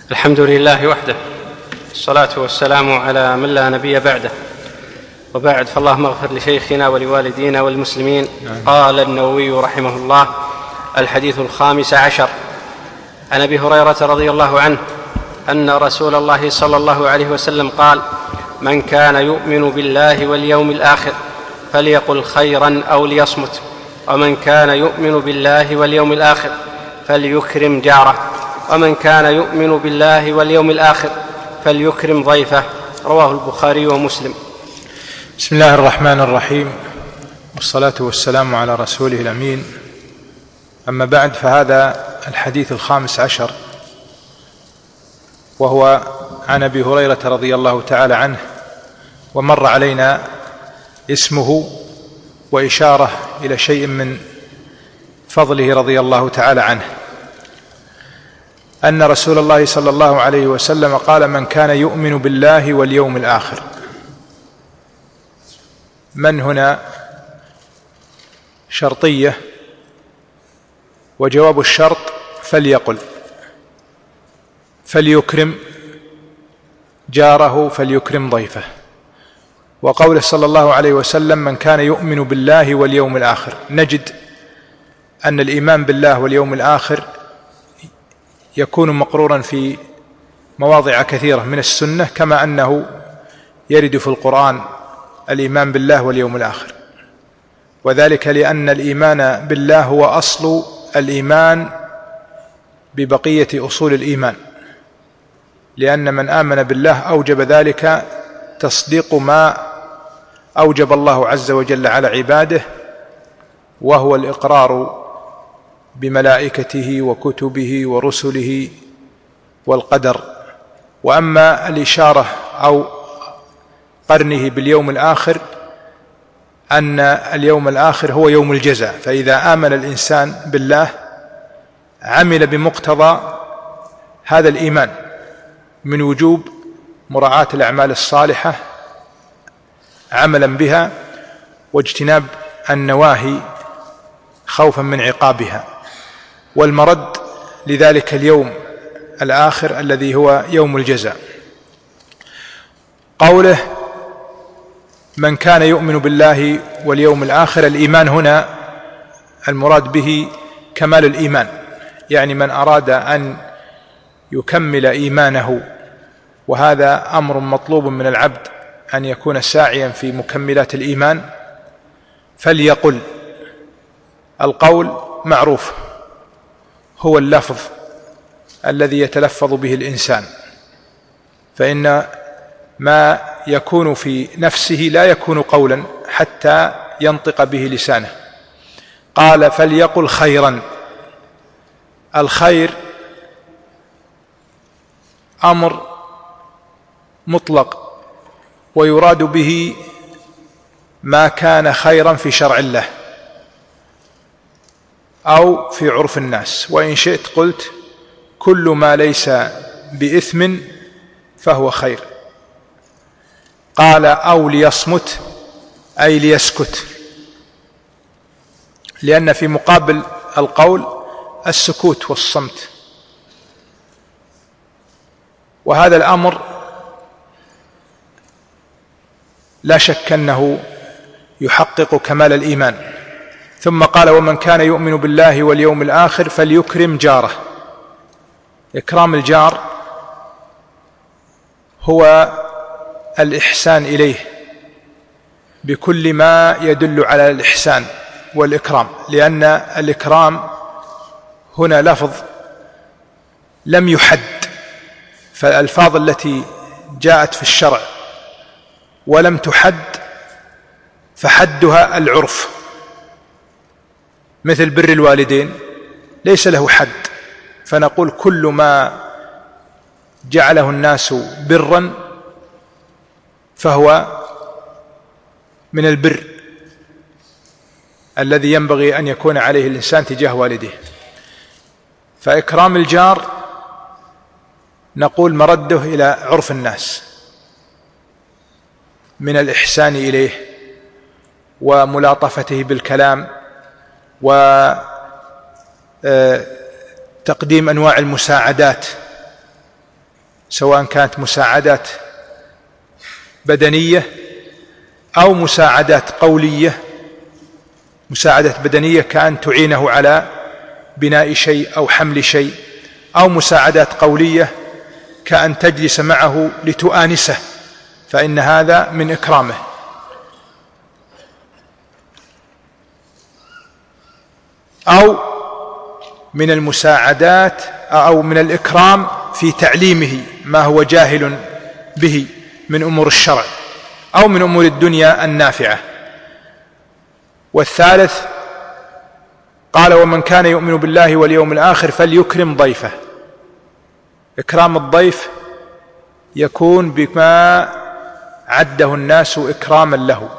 الحمد لله وحده، الصلاة والسلام على من لا نبي بعده، وبعد، فاللهم اغفر لشيخنا ولوالدينا والمسلمين. قال النووي رحمه الله: الحديث 15 عن أبي هريرة رضي الله عنه أن رسول الله صلى الله عليه وسلم قال: من كان يؤمن بالله واليوم الآخر فليقل خيرا أو ليصمت، ومن كان يؤمن بالله واليوم الآخر فليكرم جاره، ومن كان يؤمن بالله واليوم الآخر فليكرم ضيفه. رواه البخاري ومسلم. بسم الله الرحمن الرحيم، والصلاة والسلام على رسوله الأمين. أما بعد، فهذا الحديث 15 وهو عن أبي هريرة رضي الله تعالى عنه، ومر علينا اسمه وإشارة إلى شيء من فضله رضي الله تعالى عنه، أن رسول الله صلى الله عليه وسلم قال: من كان يؤمن بالله واليوم الآخر. من هنا شرطية، وجواب الشرط فليقل، فليكرم جاره، فليكرم ضيفه. وقوله صلى الله عليه وسلم: من كان يؤمن بالله واليوم الآخر، نجد أن الإيمان بالله واليوم الآخر يكون مقرورا في مواضع كثيرة من السنة، كما أنه يرد في القرآن الإيمان بالله واليوم الآخر، وذلك لأن الإيمان بالله هو أصل الإيمان ببقية أصول الإيمان، لأن من آمن بالله أوجب ذلك تصديق ما أوجب الله عز وجل على عباده، وهو الإقرار بملائكته وكتبه ورسله والقدر. وأما الإشارة أو قرنه باليوم الآخر، أن اليوم الآخر هو يوم الجزاء، فإذا آمن الإنسان بالله عمل بمقتضى هذا الإيمان من وجوب مراعاة الأعمال الصالحة عملا بها، واجتناب النواهي خوفا من عقابها، والمرد لذلك اليوم الآخر الذي هو يوم الجزاء. قوله: من كان يؤمن بالله واليوم الآخر، الإيمان هنا المراد به كمال الإيمان، يعني من أراد أن يكمل إيمانه، وهذا أمر مطلوب من العبد أن يكون ساعيا في مكملات الإيمان، فليقل. القول معروف، هو اللفظ الذي يتلفظ به الإنسان، فإن ما يكون في نفسه لا يكون قولا حتى ينطق به لسانه. قال: فليقل خيرا. الخير أمر مطلق، ويراد به ما كان خيرا في شرع الله أو في عرف الناس، وإن شئت قلت: كل ما ليس بإثم فهو خير. قال: أو ليصمت، أي ليسكت، لأن في مقابل القول السكوت والصمت، وهذا الأمر لا شك أنه يحقق كمال الإيمان. ثم قال: ومن كان يؤمن بالله واليوم الآخر فليكرم جاره. إكرام الجار هو الإحسان إليه بكل ما يدل على الإحسان والإكرام، لأن الإكرام هنا لفظ لم يحد، فالألفاظ التي جاءت في الشرع ولم تحد فحدها العرف، مثل بر الوالدين ليس له حد، فنقول كل ما جعله الناس برا فهو من البر الذي ينبغي أن يكون عليه الإنسان تجاه والده. فإكرام الجار نقول مرده إلى عرف الناس من الإحسان إليه وملاطفته بالكلام وتقديم أنواع المساعدات سواء كانت مساعدات بدنية أو مساعدات قولية. مساعدة بدنية كأن تعينه على بناء شيء أو حمل شيء، أو مساعدات قولية كأن تجلس معه لتؤانسه، فإن هذا من إكرامه. أو من المساعدات أو من الإكرام في تعليمه ما هو جاهل به من أمور الشرع أو من أمور الدنيا النافعة. والثالث قال: ومن كان يؤمن بالله واليوم الآخر فليكرم ضيفه. إكرام الضيف يكون بما عده الناس إكراما له،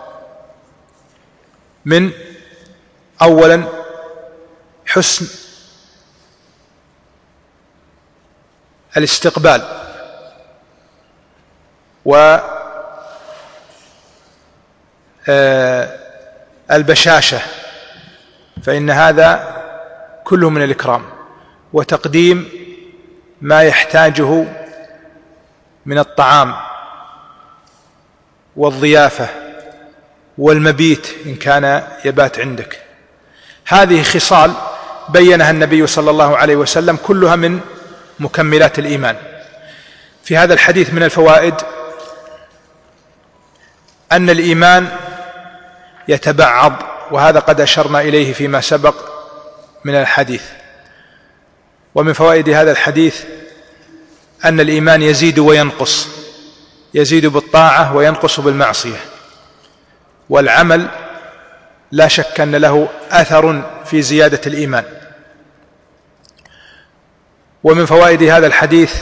من أولا حسن الاستقبال والبشاشة، فإن هذا كله من الإكرام، وتقديم ما يحتاجه من الطعام والضيافة والمبيت إن كان يبات عندك. هذه خصال بينها النبي صلى الله عليه وسلم كلها من مكملات الإيمان. في هذا الحديث من الفوائد أن الإيمان يتبعض، وهذا قد أشرنا إليه فيما سبق من الحديث. ومن فوائد هذا الحديث أن الإيمان يزيد وينقص، يزيد بالطاعة وينقص بالمعصية، والعمل لا شك أن له أثر في زيادة الإيمان. ومن فوائد هذا الحديث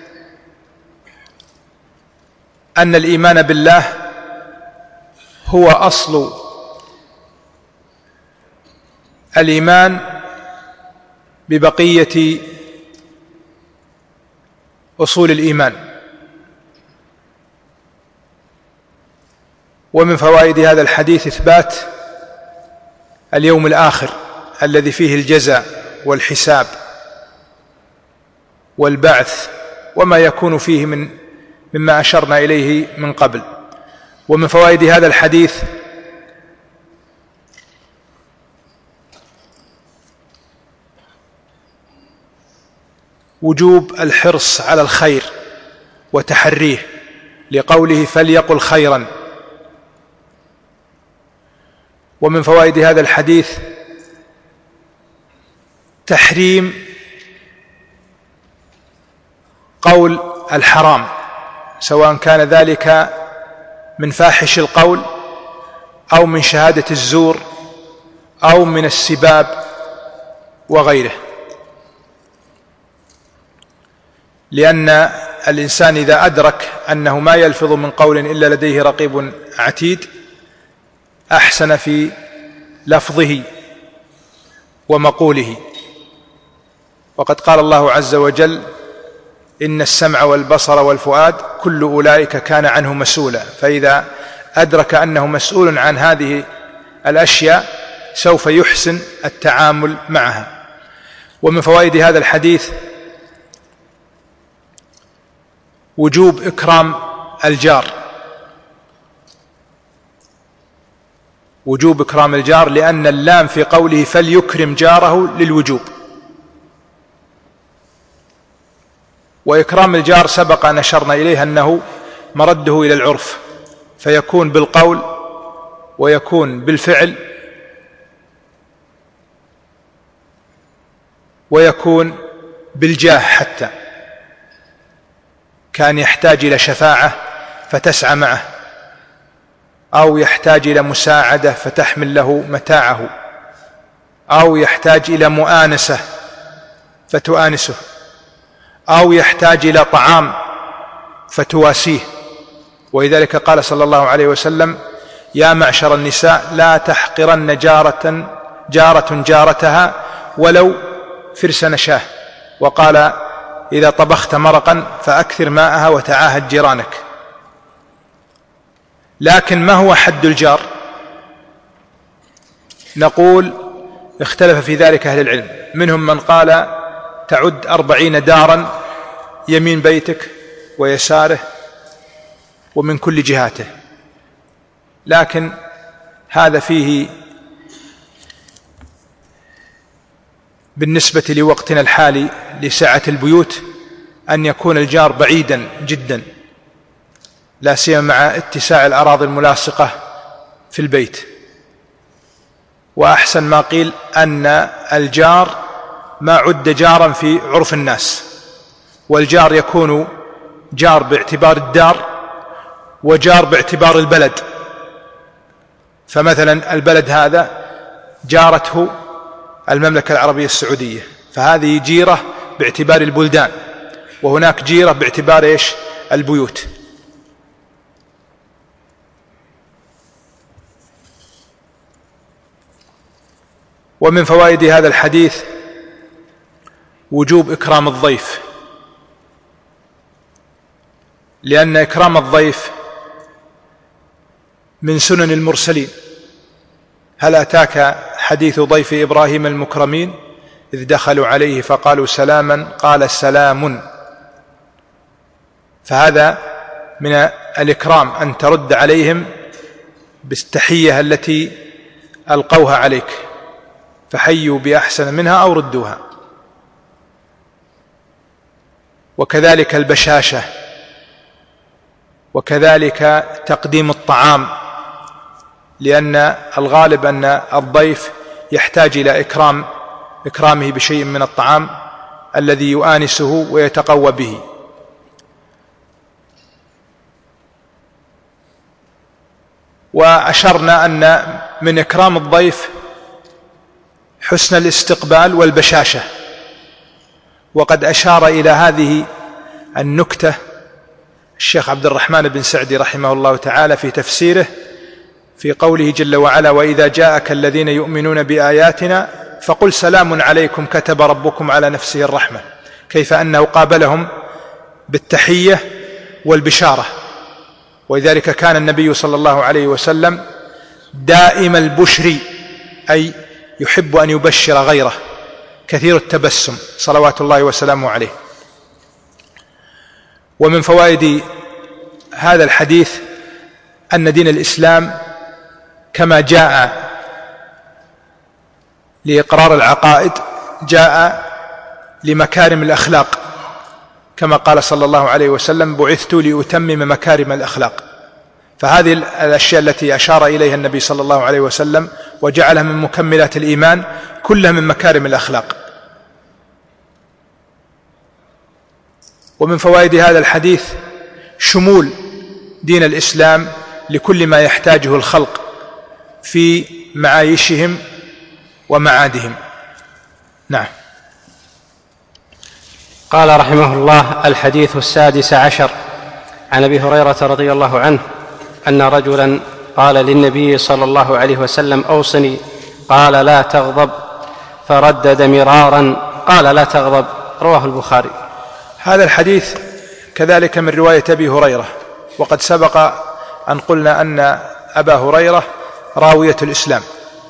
أن الإيمان بالله هو أصل الإيمان ببقية أصول الإيمان. ومن فوائد هذا الحديث إثبات اليوم الآخر الذي فيه الجزاء والحساب والبعث وما يكون فيه مما أشرنا إليه من قبل. ومن فوائد هذا الحديث وجوب الحرص على الخير وتحريه، لقوله: فليقل خيرا. ومن فوائد هذا الحديث تحريم قول الحرام، سواء كان ذلك من فاحش القول أو من شهادة الزور أو من السباب وغيره، لأن الإنسان إذا أدرك أنه ما يلفظ من قول إلا لديه رقيب عتيد أحسن في لفظه ومقوله. وقد قال الله عز وجل: إن السمع والبصر والفؤاد كل أولئك كان عنه مسؤولا. فإذا أدرك أنه مسؤول عن هذه الأشياء سوف يحسن التعامل معها. ومن فوائد هذا الحديث وجوب إكرام الجار، وجوب إكرام الجار، لأن اللام في قوله فليكرم جاره للوجوب. وإكرام الجار سبق أن أشرنا إليه أنه مرده إلى العرف، فيكون بالقول ويكون بالفعل ويكون بالجاه، حتى كان يحتاج إلى شفاعة فتسعى معه، أو يحتاج إلى مساعدة فتحمل له متاعه، أو يحتاج إلى مؤانسة فتؤانسه، أو يحتاج إلى طعام فتواسيه. ولذلك قال صلى الله عليه وسلم: يا معشر النساء لا تحقرن جارة جارتها ولو فرس نشاه. وقال: إذا طبخت مرقا فأكثر ماءها وتعاهد جيرانك. لكن ما هو حد الجار؟ نقول اختلف في ذلك أهل العلم، منهم من قال تعد 40 دارا يمين بيتك ويساره ومن كل جهاته. لكن هذا فيه بالنسبة لوقتنا الحالي لسعة البيوت أن يكون الجار بعيدا جدا، لا سيما مع اتساع الأراضي الملاصقة في البيت. وأحسن ما قيل أن الجار ما عد جارا في عرف الناس، والجار يكون جار باعتبار الدار وجار باعتبار البلد. فمثلا البلد هذا جارته المملكة العربية السعودية، فهذه جيرة باعتبار البلدان، وهناك جيرة باعتبار البيوت. ومن فوائد هذا الحديث وجوب إكرام الضيف، لأن إكرام الضيف من سنن المرسلين. هل أتاك حديث ضيف إبراهيم المكرمين إذ دخلوا عليه فقالوا سلاما قال سلام؟ فهذا من الإكرام أن ترد عليهم بالتحية التي ألقوها عليك، فحيوا بأحسن منها أو ردوها. وكذلك البشاشة، وكذلك تقديم الطعام، لأن الغالب أن الضيف يحتاج إلى إكرامه بشيء من الطعام الذي يؤانسه ويتقوى به. وأشرنا أن من إكرام الضيف حسن الاستقبال والبشاشة، وقد أشار إلى هذه النكتة الشيخ عبد الرحمن بن سعدي رحمه الله تعالى في تفسيره في قوله جل وعلا: وإذا جاءك الذين يؤمنون بآياتنا فقل سلام عليكم كتب ربكم على نفسه الرحمة، كيف أنه قابلهم بالتحية والبشارة. ولذلك كان النبي صلى الله عليه وسلم دائم البشر، أي يحب أن يبشر غيره، كثير التبسم صلوات الله وسلامه عليه. ومن فوائد هذا الحديث أن دين الإسلام كما جاء لإقرار العقائد جاء لمكارم الأخلاق، كما قال صلى الله عليه وسلم: بعثت لأتمم مكارم الأخلاق. فهذه الأشياء التي أشار إليها النبي صلى الله عليه وسلم وجعلها من مكملات الإيمان كلها من مكارم الأخلاق. ومن فوائد هذا الحديث شمول دين الإسلام لكل ما يحتاجه الخلق في معايشهم ومعادهم. نعم. قال رحمه الله: الحديث 16 عن أبي هريرة رضي الله عنه أن رجلا قال للنبي صلى الله عليه وسلم: أوصني. قال: لا تغضب. فردد مرارا قال: لا تغضب. رواه البخاري. هذا الحديث كذلك من رواية أبي هريرة، وقد سبق أن قلنا أن أبا هريرة راوية الإسلام.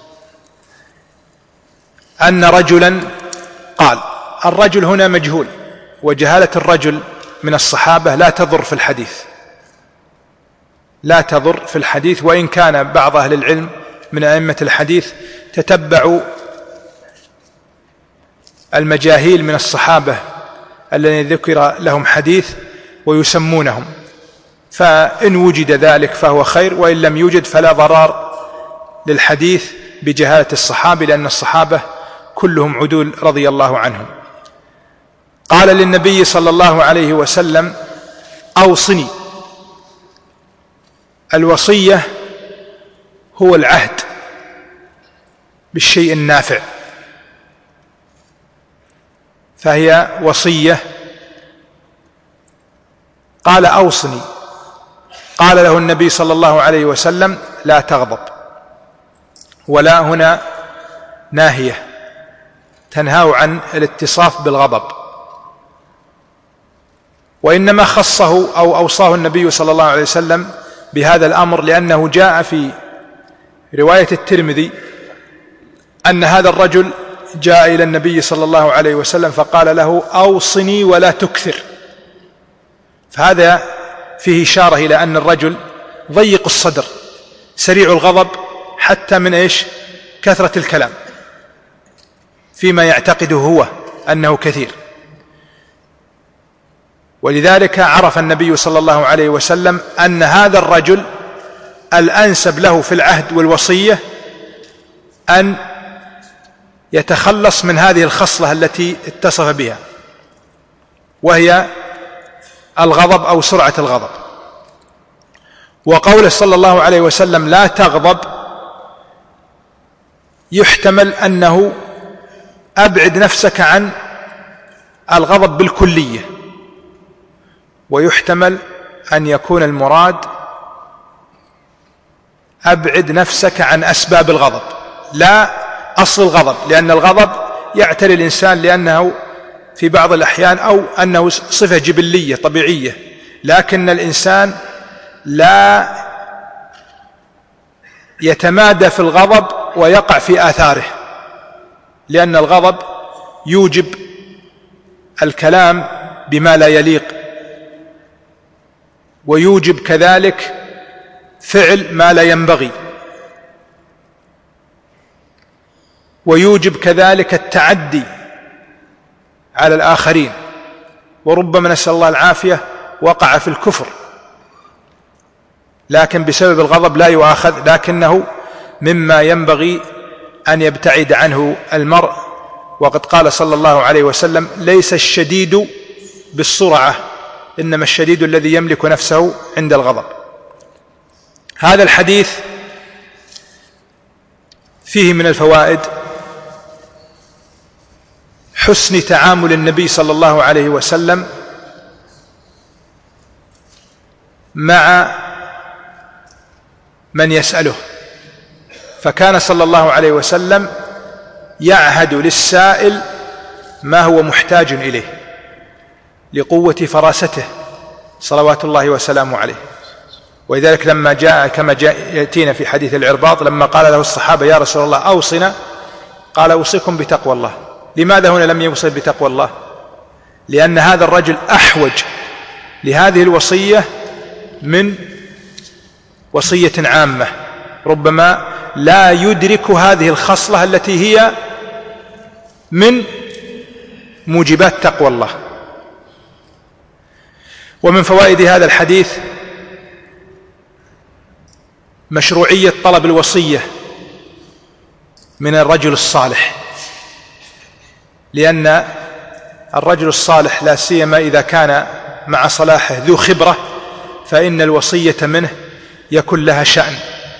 أن رجلا قال، الرجل هنا مجهول، وجهالة الرجل من الصحابة لا تضر في الحديث، لا تضر في الحديث، وإن كان بعض أهل العلم من أئمة الحديث تتبعوا المجاهيل من الصحابة الذين ذكر لهم حديث ويسمونهم، فإن وجد ذلك فهو خير، وإن لم يوجد فلا ضرار للحديث بجهالة الصحابة، لأن الصحابة كلهم عدول رضي الله عنهم. قال للنبي صلى الله عليه وسلم: أوصني. الوصية هو العهد بالشيء النافع، فهي وصية. قال: أوصني. قال له النبي صلى الله عليه وسلم: لا تغضب. ولا هنا ناهية تنهى عن الاتصاف بالغضب، وإنما خصه أو أوصاه النبي صلى الله عليه وسلم بهذا الأمر لأنه جاء في رواية الترمذي أن هذا الرجل جاء إلى النبي صلى الله عليه وسلم فقال له: أوصني ولا تكثر. فهذا فيه إشارة إلى أن الرجل ضيق الصدر سريع الغضب حتى من كثرة الكلام فيما يعتقده هو أنه كثير. ولذلك عرف النبي صلى الله عليه وسلم أن هذا الرجل الأنسب له في العهد والوصية أن يتخلص من هذه الخصلة التي اتصف بها، وهي الغضب أو سرعة الغضب. وقوله صلى الله عليه وسلم لا تغضب يحتمل أنه أبعد نفسك عن الغضب بالكلية، ويحتمل أن يكون المراد أبعد نفسك عن أسباب الغضب لا أصل الغضب، لأن الغضب يعتري الإنسان لأنه في بعض الأحيان أو أنه صفة جبلية طبيعية، لكن الإنسان لا يتمادى في الغضب ويقع في آثاره، لأن الغضب يوجب الكلام بما لا يليق، ويوجب كذلك فعل ما لا ينبغي، ويوجب كذلك التعدي على الآخرين، وربما نسأل الله العافية وقع في الكفر لكن بسبب الغضب لا يؤاخذ، لكنه مما ينبغي أن يبتعد عنه المرء. وقد قال صلى الله عليه وسلم ليس الشديد بالسرعة إنما الشديد الذي يملك نفسه عند الغضب. هذا الحديث فيه من الفوائد حسن تعامل النبي صلى الله عليه وسلم مع من يسأله، فكان صلى الله عليه وسلم يعهد للسائل ما هو محتاج إليه لقوة فراسته صلوات الله وسلامه عليه. ولذلك لما جاء كما يأتينا في حديث العرباض لما قال له الصحابة يا رسول الله أوصنا، قال أوصيكم بتقوى الله. لماذا هنا لم يوصي بتقوى الله؟ لأن هذا الرجل أحوج لهذه الوصية من وصية عامة ربما لا يدرك هذه الخصلة التي هي من موجبات تقوى الله. ومن فوائد هذا الحديث مشروعية طلب الوصية من الرجل الصالح، لأن الرجل الصالح لا سيما إذا كان مع صلاحه ذو خبرة فإن الوصية منه يكون لها شأن،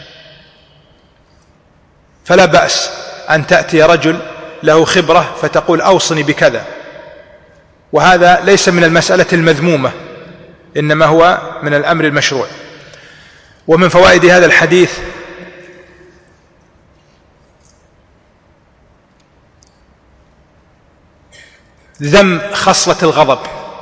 فلا بأس أن تأتي رجل له خبرة فتقول أوصني بكذا، وهذا ليس من المسألة المذمومة إنما هو من الأمر المشروع. ومن فوائد هذا الحديث ذم خصلة الغضب،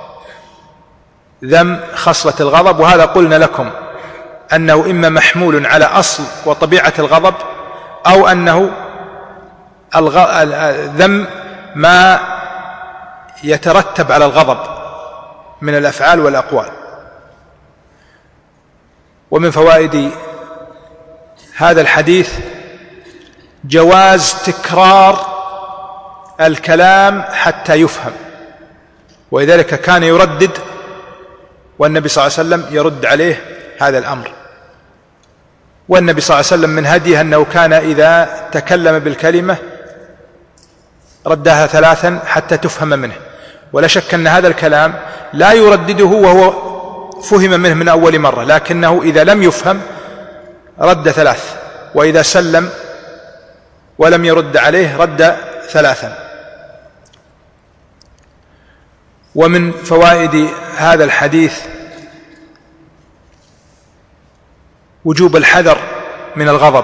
ذم خصلة الغضب، وهذا قلنا لكم أنه إما محمول على أصل وطبيعة الغضب أو أنه ذم ما يترتب على الغضب من الأفعال والأقوال. ومن فوائد هذا الحديث جواز تكرار الكلام حتى يفهم، ولذلك كان يردد والنبي صلى الله عليه وسلم يرد عليه هذا الأمر. والنبي صلى الله عليه وسلم من هديه أنه كان إذا تكلم بالكلمة ردها 3 حتى تفهم منه، ولا شك أن هذا الكلام لا يردده وهو فهم منه من أول مرة، لكنه إذا لم يفهم رد 3، وإذا سلم ولم يرد عليه رد 3. ومن فوائد هذا الحديث وجوب الحذر من الغضب.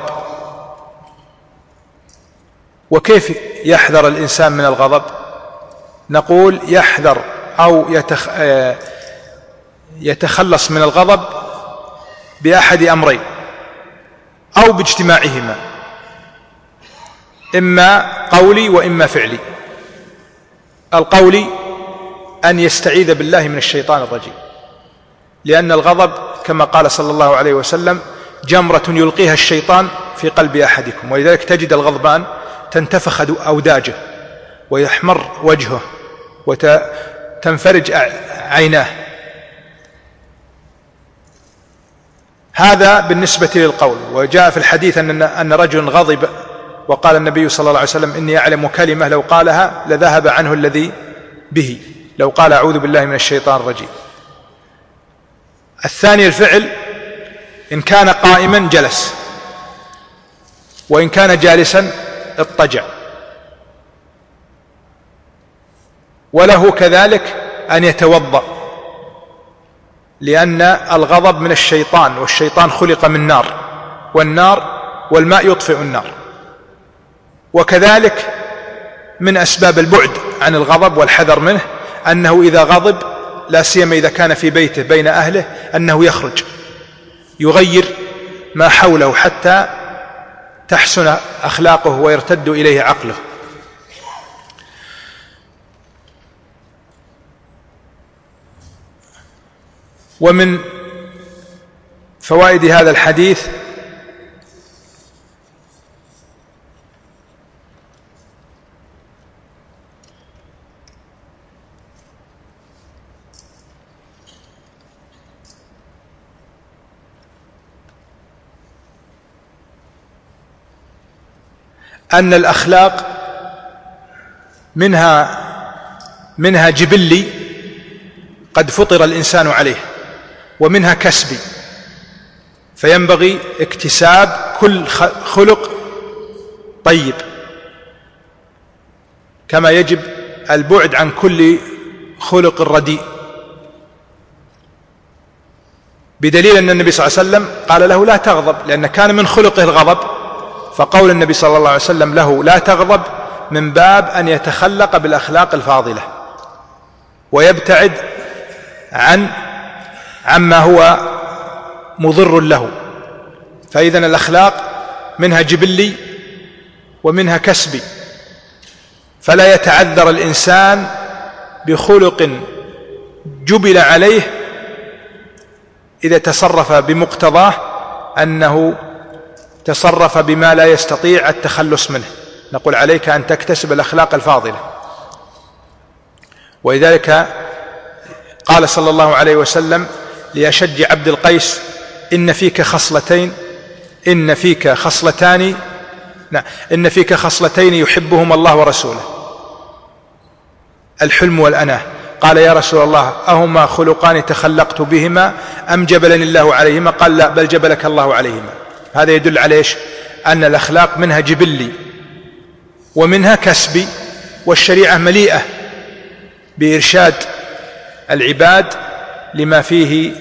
وكيف يحذر الإنسان من الغضب؟ نقول يحذر أو يتخلص من الغضب بأحد أمرين أو باجتماعهما، إما قولي وإما فعلي. القولي أن يستعيذ بالله من الشيطان الرجيم، لأن الغضب كما قال صلى الله عليه وسلم جمرة يلقيها الشيطان في قلب أحدكم، ولذلك تجد الغضبان تنتفخ أوداجه ويحمر وجهه وتنفرج عيناه. هذا بالنسبة للقول. وجاء في الحديث أن رجل غضب وقال النبي صلى الله عليه وسلم إني أعلم كلمة لو قالها لذهب عنه الذي به، لو قال أعوذ بالله من الشيطان الرجيم. الثاني الفعل، إن كان قائما جلس، وإن كان جالسا اضطجع. وله كذلك أن يتوضأ، لأن الغضب من الشيطان، والشيطان خلق من نار، والماء يطفئ النار. وكذلك من أسباب البعد عن الغضب والحذر منه أنه إذا غضب، لا سيما إذا كان في بيته بين أهله، أنه يخرج يغير ما حوله حتى تحسن أخلاقه ويرتد إليه عقله. ومن فوائد هذا الحديث أن الأخلاق منها جبلي قد فطر الإنسان عليه، ومنها كسبي، فينبغي اكتساب كل خلق طيب، كما يجب البعد عن كل خلق رديء، بدليل أن النبي صلى الله عليه وسلم قال له لا تغضب، لأن كان من خلقه الغضب، فقول النبي صلى الله عليه وسلم له لا تغضب من باب أن يتخلق بالأخلاق الفاضلة ويبتعد عما هو مضر له. فإذا الأخلاق منها جبلي ومنها كسبي، فلا يتعذر الإنسان بخلق جبل عليه إذا تصرف بمقتضاه أنه تصرف بما لا يستطيع التخلص منه. نقول عليك أن تكتسب الأخلاق الفاضلة. ولذلك قال صلى الله عليه وسلم لأشج عبد القيس إن فيك خصلتين يحبهما الله ورسوله، الحلم والأناه. قال يا رسول الله أهما خلقان تخلقت بهما أم جبلني الله عليهما؟ قال لا، بل جبلك الله عليهما. هذا يدل على إيش؟ أن الأخلاق منها جبلي ومنها كسبي، والشريعة مليئة بإرشاد العباد لما فيه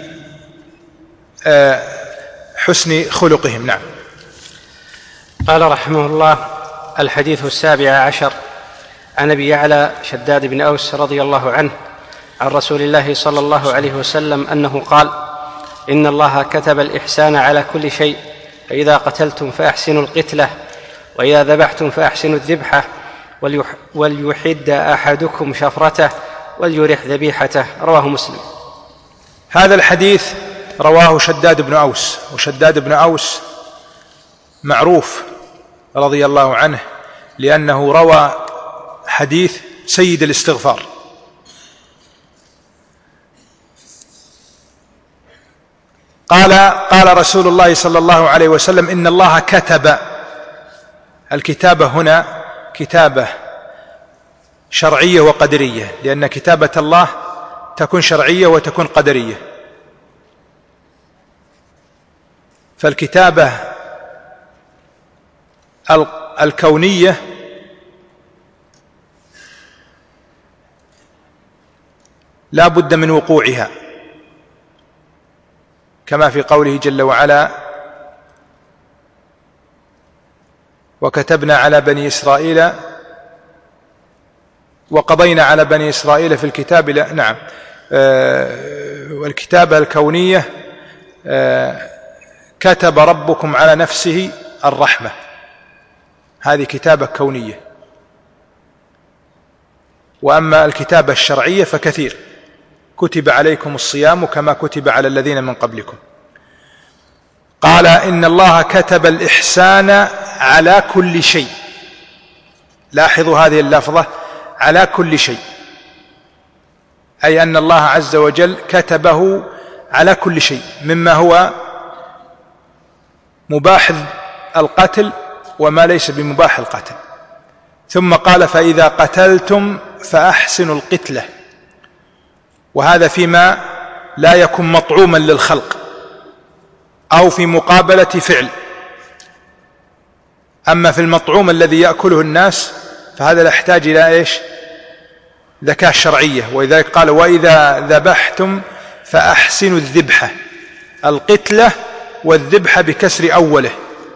حسن خلقهم. نعم. قال رحمه الله: الحديث 17 عن أبي يعلى شداد بن أوس رضي الله عنه عن رسول الله صلى الله عليه وسلم أنه قال: إن الله كتب الإحسان على كل شيء، فإذا قتلتم فأحسنوا القتلة، وإذا ذبحتم فأحسنوا الذبحة، وليحد أحدكم شفرته وليرح ذبيحته. رواه مسلم. هذا الحديث رواه شداد بن أوس، وشداد بن أوس معروف رضي الله عنه لأنه روى حديث سيد الاستغفار. قال رسول الله صلى الله عليه وسلم: إن الله كتب. الكتابة هنا كتابة شرعية وقدرية، لأن كتابة الله تكون شرعية وتكون قدرية. فالكتابة الكونية لا بد من وقوعها، كما في قوله جل وعلا: وكتبنا على بني إسرائيل وقضينا على بني إسرائيل في الكتاب. نعم. والكتابة الكونية كتب ربكم على نفسه الرحمة، هذه كتابة كونية. وأما الكتابة الشرعية فكثير، كتب عليكم الصيام كما كتب على الذين من قبلكم. قال إن الله كتب الإحسان على كل شيء. لاحظوا هذه اللفظة، على كل شيء، أي أن الله عز وجل كتبه على كل شيء، مما هو مباح القتل وما ليس بمباح القتل. ثم قال فإذا قتلتم فأحسنوا القتلة، وهذا فيما لا يكن مطعوما للخلق أو في مقابلة فعل. أما في المطعوم الذي يأكله الناس فهذا لا يحتاج إلى إيش؟ ذكاء شرعية. ولذلك قال وإذا ذبحتم فأحسنوا الذبحة، القتلة والذبحة بكسر أوله،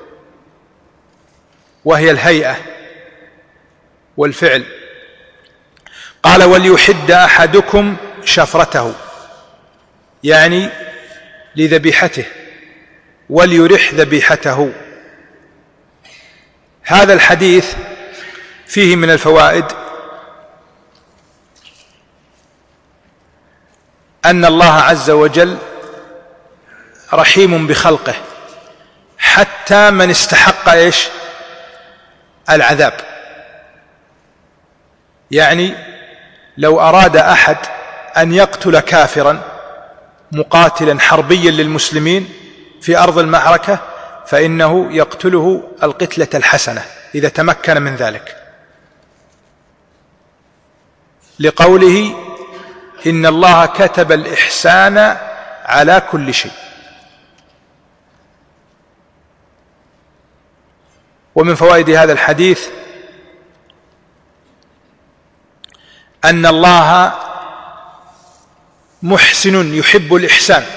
وهي الهيئة والفعل. قال وليحد أحدكم شفرته، يعني لذبيحته، وليرح ذبيحته. هذا الحديث فيه من الفوائد أن الله عز وجل رحيم بخلقه حتى من استحق إيش؟ العذاب. يعني لو أراد أحد أن يقتل كافرا مقاتلا حربيا للمسلمين في أرض المعركة فإنه يقتله القتلة الحسنة إذا تمكن من ذلك، لقوله إن الله كتب الإحسان على كل شيء. ومن فوائد هذا الحديث أن الله محسن يحب الإحسان،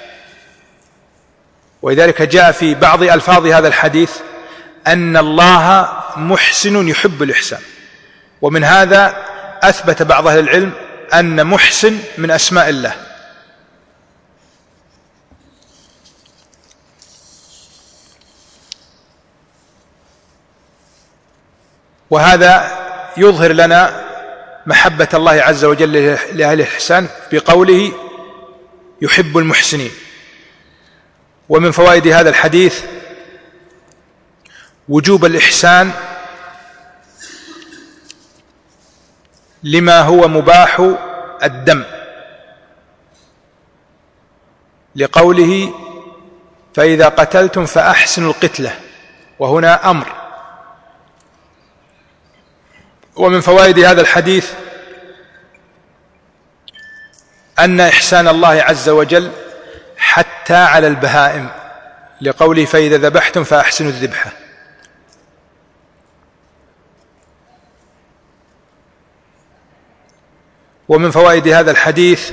ولذلك جاء في بعض ألفاظ هذا الحديث أن الله محسن يحب الإحسان. ومن هذا أثبت بعض أهل العلم أن محسن من أسماء الله. وهذا يظهر لنا محبة الله عز وجل لأهل الإحسان بقوله يحب المحسنين. ومن فوائد هذا الحديث وجوب الإحسان لما هو مباح الدم، لقوله فإذا قتلتم فأحسنوا القتلة، وهنا أمر. ومن فوائد هذا الحديث أن إحسان الله عز وجل حتى على البهائم، لقوله فإذا ذبحتم فأحسنوا الذبحة. ومن فوائد هذا الحديث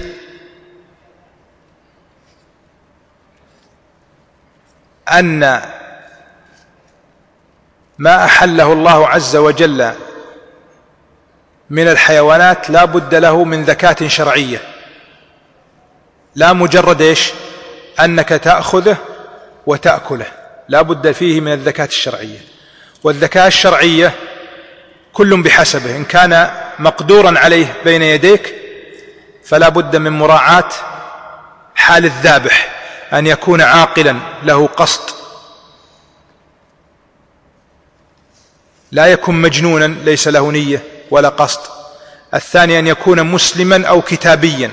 أن ما أحله الله عز وجل من الحيوانات لا بد له من ذكاة شرعية، لا مجرد إيش؟ أنك تأخذه وتأكله، لا بد فيه من الذكاة الشرعية. والذكاة الشرعية كل بحسبه، إن كان مقدورا عليه بين يديك فلا بد من مراعاة حال الذابح، أن يكون عاقلا له قصد، لا يكون مجنونا ليس له نية ولا قصد. الثاني أن يكون مسلما أو كتابيا.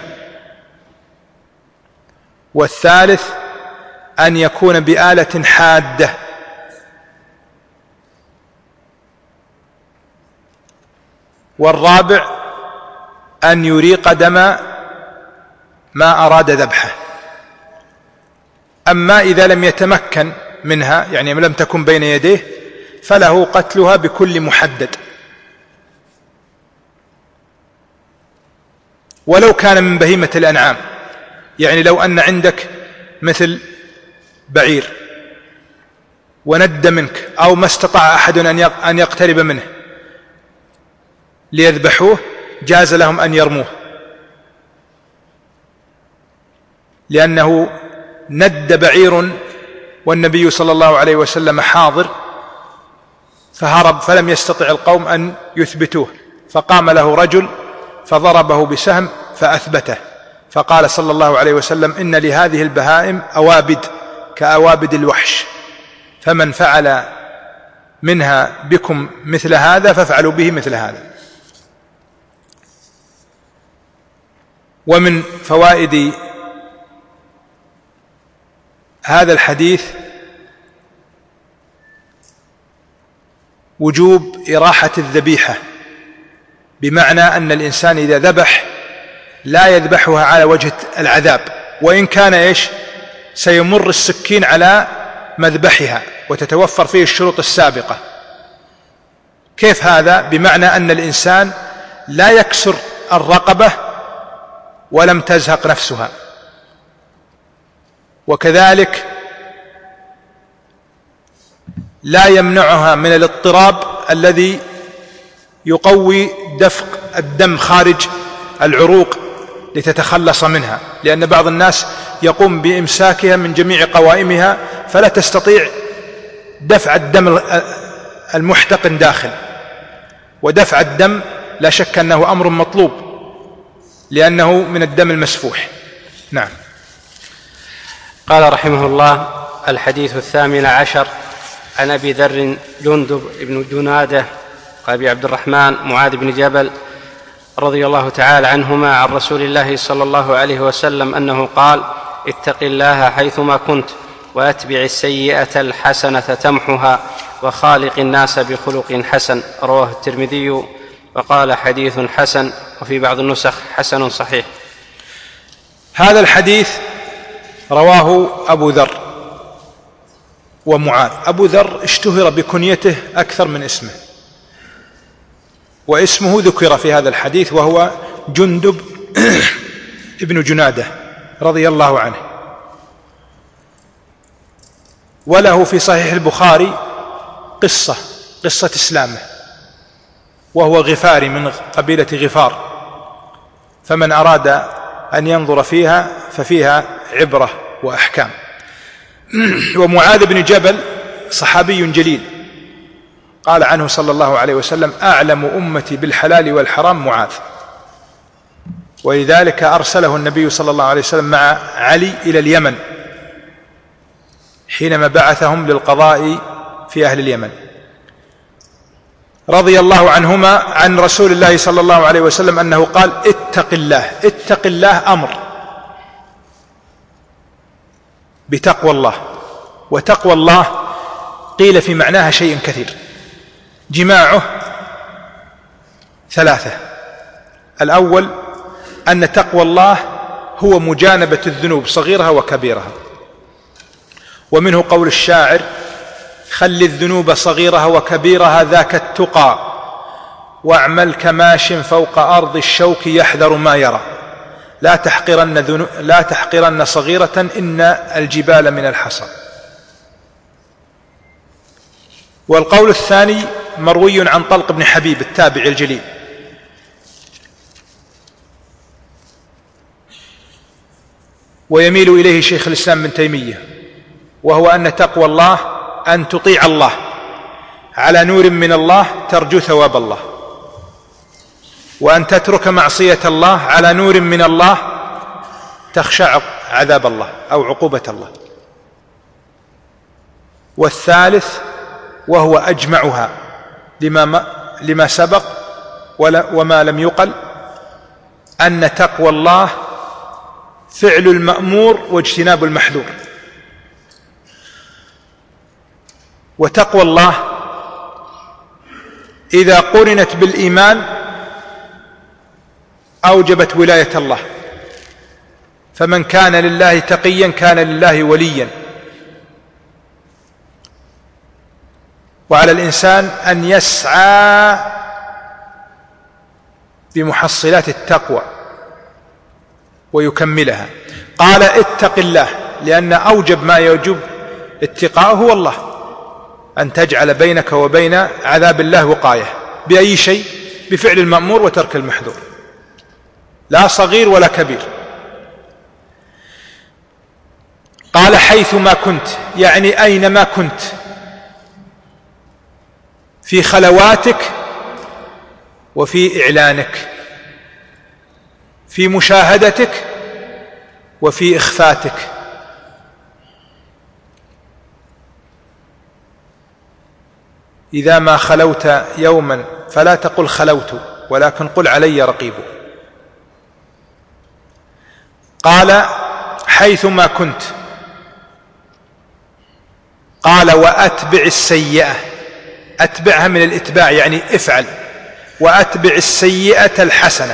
والثالث أن يكون بآلة حادة. والرابع أن يريق دم ما أراد ذبحه. أما إذا لم يتمكن منها، يعني لم تكن بين يديه، فله قتلها بكل محدد، ولو كان من بهيمة الأنعام. يعني لو أن عندك مثل بعير وند منك أو ما استطاع أحد أن يقترب منه ليذبحوه، جاز لهم أن يرموه، لأنه ند بعير والنبي صلى الله عليه وسلم حاضر، فهرب فلم يستطع القوم أن يثبتوه، فقام له رجل فضربه بسهم فأثبته، فقال صلى الله عليه وسلم: إن لهذه البهائم أوابد كأوابد الوحش، فمن فعل منها بكم مثل هذا فافعلوا به مثل هذا. ومن فوائد هذا الحديث وجوب إراحة الذبيحة، بمعنى أن الإنسان إذا ذبح لا يذبحها على وجه العذاب، وإن كان سيمر السكين على مذبحها وتتوفر فيه الشروط السابقة. كيف هذا؟ بمعنى أن الإنسان لا يكسر الرقبة ولم تزهق نفسها، وكذلك لا يمنعها من الاضطراب الذي يقوي دفق الدم خارج العروق لتتخلص منها، لأن بعض الناس يقوم بإمساكها من جميع قوائمها فلا تستطيع دفع الدم المحتقن داخل، ودفع الدم لا شك أنه أمر مطلوب لأنه من الدم المسفوح. نعم. قال رحمه الله: الحديث 18 عن أبي ذر جندب بن جنادة وأبي عبد الرحمن معاذ بن جبل رضي الله تعالى عنهما عن رسول الله صلى الله عليه وسلم أنه قال: اتق الله حيثما كنت وأتبع السيئة الحسنة تمحها وخالق الناس بخلق حسن. رواه الترمذي وقال: حديث حسن، وفي بعض النسخ حسن صحيح. هذا الحديث رواه أبو ذر ومعاذ. أبو ذر اشتهر بكنيته أكثر من اسمه، واسمه ذكر في هذا الحديث وهو جندب ابن جنادة رضي الله عنه. وله في صحيح البخاري قصة إسلامه، وهو غفاري من قبيلة غفار، فمن أراد أن ينظر فيها ففيها عبرة وأحكام. ومعاذ بن جبل صحابي جليل، قال عنه صلى الله عليه وسلم: أعلم أمتي بالحلال والحرام معاذ. ولذلك أرسله النبي صلى الله عليه وسلم مع علي إلى اليمن حينما بعثهم للقضاء في أهل اليمن، رضي الله عنهما عن رسول الله صلى الله عليه وسلم أنه قال: اتق الله. اتق الله أمر بتقوى الله، وتقوى الله قيل في معناها شيء كثير، جماعه 3. الأول أن تقوى الله هو مجانبة الذنوب صغيرها وكبيرها، ومنه قول الشاعر: خل الذنوب صغيرها وكبيرها ذاك التقى، واعمل كماش فوق أرض الشوك يحذر ما يرى، لا تحقرن صغيرة إن الجبال من الحصى. والقول الثاني مروي عن طلق بن حبيب التابع الجليل، ويميل إليه شيخ الإسلام ابن تيمية، وهو أن تقوى الله أن تطيع الله على نور من الله ترجو ثواب الله، وأن تترك معصية الله على نور من الله تخشى عذاب الله أو عقوبة الله. والثالث وهو أجمعها لما سبق وما لم يقل، أن تقوى الله فعل المأمور واجتناب المحذور. وتقوى الله إذا قرنت بالإيمان أوجبت ولاية الله، فمن كان لله تقيا كان لله وليا. وعلى الإنسان أن يسعى بمحصلات التقوى ويكملها. قال: اتق الله، لأن أوجب ما يوجب اتقاءه هو الله، أن تجعل بينك وبين عذاب الله وقاية. بأي شيء؟ بفعل المأمور وترك المحذور، لا صغير ولا كبير. قال: حيثما كنت، يعني أينما كنت، في خلواتك وفي إعلانك، في مشاهدتك وفي إخفاتك. إذا ما خلوت يوما فلا تقل خلوت، ولكن قل علي رقيب. قال حيثما كنت. قال وأتبع السيئة، أتبعها من الإتباع يعني افعل، وأتبع السيئة الحسنة.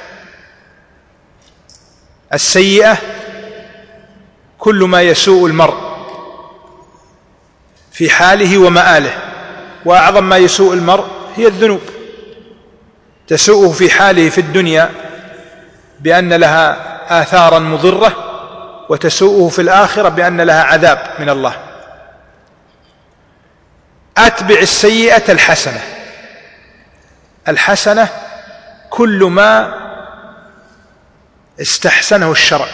السيئة كل ما يسوء المرء في حاله ومآله، وأعظم ما يسوء المرء هي الذنوب. تسوءه في حاله في الدنيا بأن لها آثارا مضرة، وتسوءه في الآخرة بأن لها عذاب من الله. أتبع السيئة الحسنة. الحسنة كل ما استحسنه الشرع.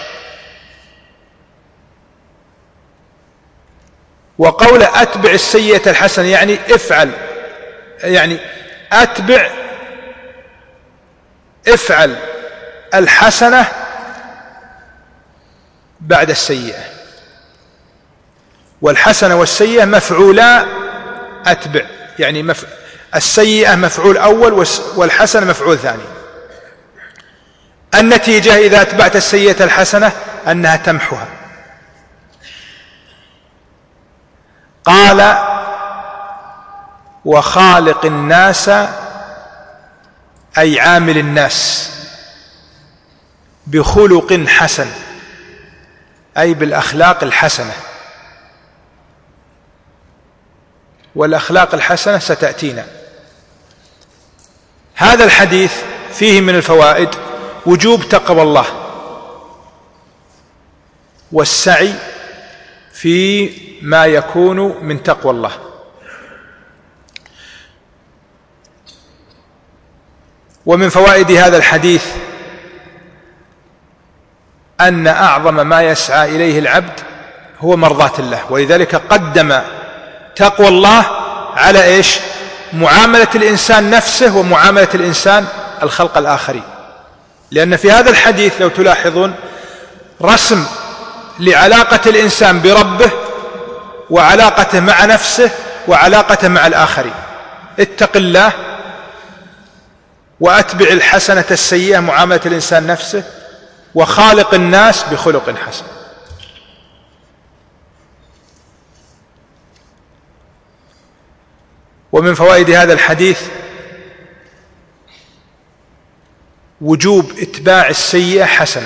وقول أتبع السيئة الحسنة يعني افعل، يعني افعل الحسنة بعد السيئة. والحسنة والسيئة مفعولا أتبع، يعني السيئة مفعول أول والحسنة مفعول ثاني. النتيجة إذا أتبعت السيئة الحسنة أنها تمحها. قال وخالق الناس أي عامل الناس بخلق حسن، أي بالأخلاق الحسنة. والأخلاق الحسنة ستأتينا. هذا الحديث فيه من الفوائد وجوب تقوى الله والسعي في ما يكون من تقوى الله. ومن فوائد هذا الحديث أن أعظم ما يسعى إليه العبد هو مرضاة الله، ولذلك قدم تقوى الله على إيش؟ معاملة الإنسان نفسه ومعاملة الإنسان الخلق الآخرين. لأن في هذا الحديث لو تلاحظون رسم لعلاقة الإنسان بربه وعلاقته مع نفسه وعلاقته مع الآخرين. اتق الله وأتبع الحسنة السيئة معاملة الإنسان نفسه، وخالق الناس بخلق حسن. ومن فوائد هذا الحديث وجوب اتباع السيئة حسنة.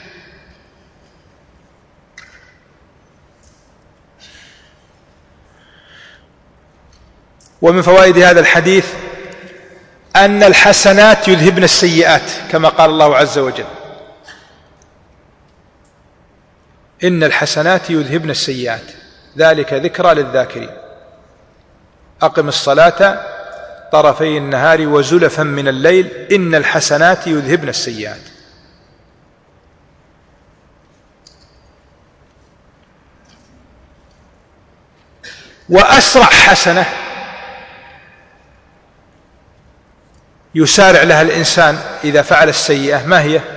ومن فوائد هذا الحديث أن الحسنات يذهبن السيئات، كما قال الله عز وجل إن الحسنات يذهبن السيئات ذلك ذكرى للذاكرين. أقم الصلاة طرفي النهار وزلفا من الليل إن الحسنات يذهبن السيئات. وأسرع حسنة يسارع لها الإنسان إذا فعل السيئة ما هي؟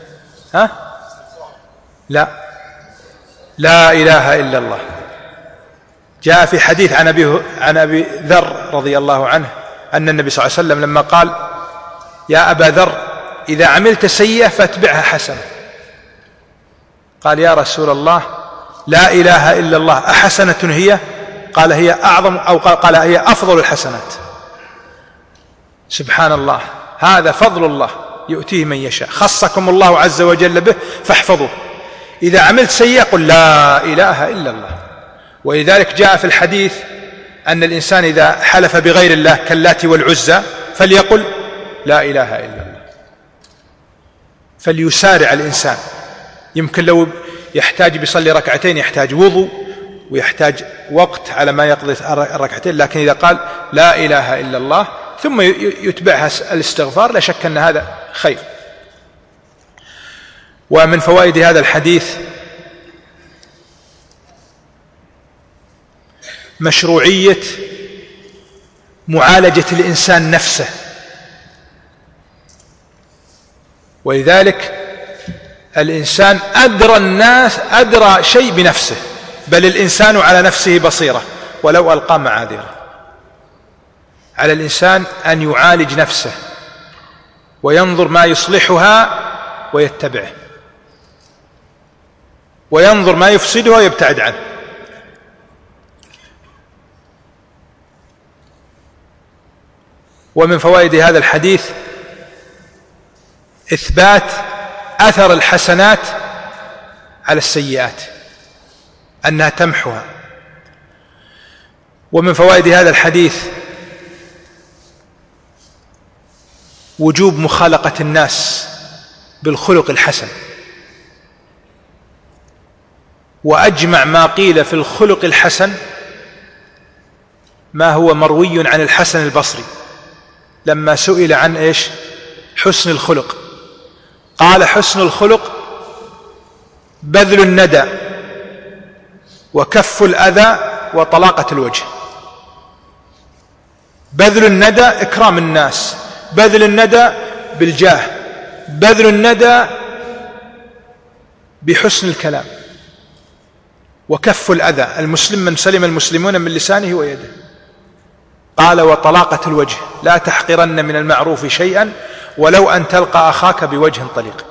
لا إله إلا الله. جاء في حديث عن أبي ذر رضي الله عنه أن النبي صلى الله عليه وسلم لما قال يا أبا ذر إذا عملت سيئة فاتبعها حسنة، قال يا رسول الله لا إله إلا الله أحسنة هي؟ قال هي أعظم، أو قال هي أفضل الحسنات. سبحان الله، هذا فضل الله يؤتيه من يشاء، خصكم الله عز وجل به فاحفظوه. إذا عملت سيئة قل لا إله إلا الله. ولذلك جاء في الحديث أن الإنسان إذا حلف بغير الله كاللات والعزى فليقل لا إله إلا الله. فليسارع الإنسان. يمكن لو يحتاج بيصلي ركعتين يحتاج وضوء ويحتاج وقت على ما يقضي الركعتين، لكن إذا قال لا إله إلا الله ثم يتبعها الاستغفار لا شك أن هذا خير. ومن فوائد هذا الحديث مشروعية معالجة الإنسان نفسه. ولذلك الإنسان أدرى الناس، أدرى شيء بنفسه، بل الإنسان على نفسه بصيرة ولو ألقى معاذيره. على الإنسان أن يعالج نفسه وينظر ما يصلحها ويتبعه، وينظر ما يفسدها ويبتعد عنه. ومن فوائد هذا الحديث إثبات أثر الحسنات على السيئات، أنها تمحوها. ومن فوائد هذا الحديث وجوب مخالقة الناس بالخلق الحسن، وأجمع ما قيل في الخلق الحسن ما هو مروي عن الحسن البصري لما سئل عن إيش؟ حسن الخلق، قال: حسن الخلق بذل الندى وكف الأذى وطلاقة الوجه. بذل الندى إكرام الناس، بذل الندى بالجاه، بذل الندى بحسن الكلام، وكف الأذى، المسلم من سلم المسلمون من لسانه ويده. قال: وطلاقة الوجه، لا تحقرن من المعروف شيئا ولو أن تلقى أخاك بوجه طليق.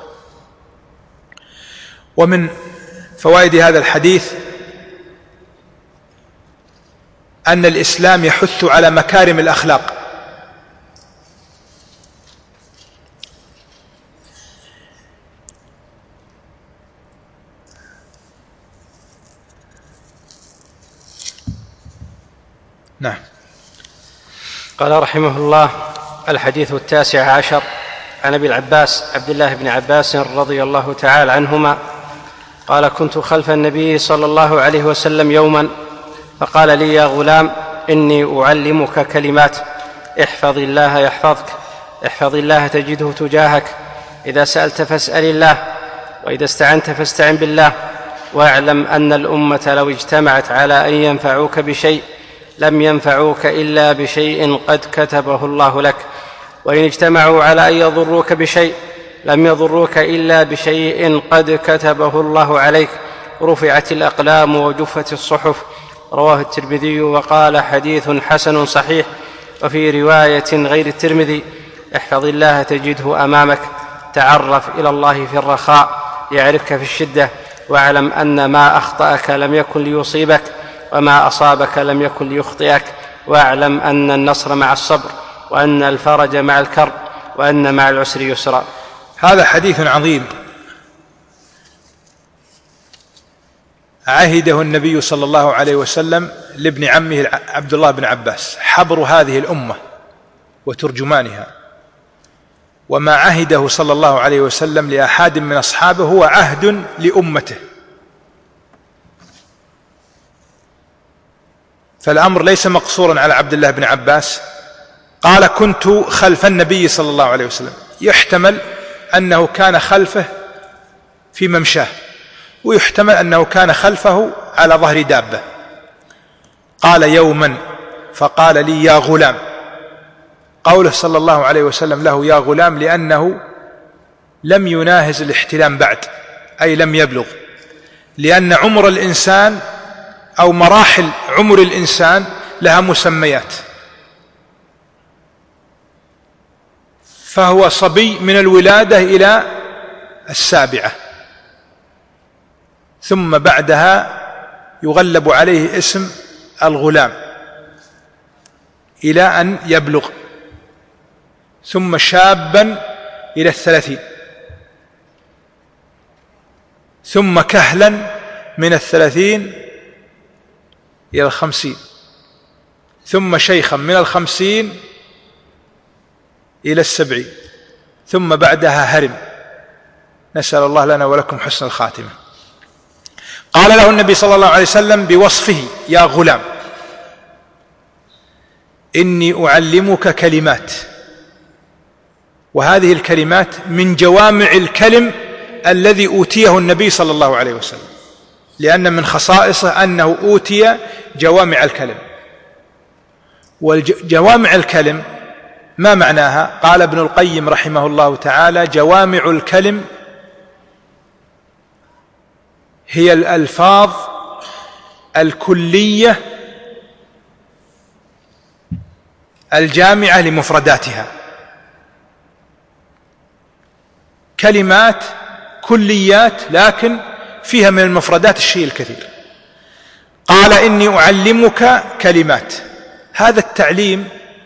ومن فوائد هذا الحديث أن الإسلام يحث على مكارم الأخلاق، نعم. قال رحمه الله: الحديث 19 عن أبي العباس عبد الله بن عباس رضي الله تعالى عنهما قال: كنت خلف النبي صلى الله عليه وسلم يوما فقال لي: يا غلام، إني أعلمك كلمات، احفظ الله يحفظك، احفظ الله تجده تجاهك، إذا سألت فاسأل الله، وإذا استعنت فاستعن بالله، واعلم أن الأمة لو اجتمعت على أن ينفعوك بشيء لم ينفعوك إلا بشيء قد كتبه الله لك، وإن اجتمعوا على أن يضروك بشيء لم يضروك إلا بشيء قد كتبه الله عليك، رفعت الأقلام وجفت الصحف. رواه الترمذي وقال: حديث حسن صحيح. وفي رواية غير الترمذي: احفظ الله تجده أمامك، تعرف إلى الله في الرخاء يعرفك في الشدة، واعلم أن ما أخطأك لم يكن ليصيبك، وما أصابك لم يكن ليخطئك، واعلم أن النصر مع الصبر، وأن الفرج مع الكرب، وأن مع العسر يسرا. هذا حديث عظيم عهده النبي صلى الله عليه وسلم لابن عمه عبد الله بن عباس، حبر هذه الأمة وترجمانها. وما عهده صلى الله عليه وسلم لأحد من أصحابه هو عهد لأمته، فالأمر ليس مقصورا على عبد الله بن عباس. قال: كنت خلف النبي صلى الله عليه وسلم، يحتمل أنه كان خلفه في ممشاه، ويحتمل أنه كان خلفه على ظهر دابة. قال: يوما فقال لي: يا غلام. قوله صلى الله عليه وسلم له يا غلام لأنه لم يناهز الاحتلام بعد، أي لم يبلغ، لأن عمر الإنسان أو مراحل عمر الإنسان لها مسميات، فهو صبي من الولادة إلى 7، ثم بعدها يغلب عليه اسم الغلام إلى أن يبلغ، ثم شابا إلى 30، ثم كهلا من 30 إلى 50، ثم شيخا من 50 إلى 70، ثم بعدها هرم. نسأل الله لنا ولكم حسن الخاتمة. قال له النبي صلى الله عليه وسلم بوصفه: يا غلام، إني أعلمك كلمات. وهذه الكلمات من جوامع الكلم الذي أوتيه النبي صلى الله عليه وسلم، لأن من خصائصه أنه أوتي جوامع الكلم. وجوامع الكلم ما معناها؟ قال ابن القيم رحمه الله تعالى: جوامع الكلم هي الألفاظ الكلية الجامعة لمفرداتها، كلمات كليات لكن فيها من المفردات الشيء الكثير. قال إني أعلمك كلمات. هذا التعليم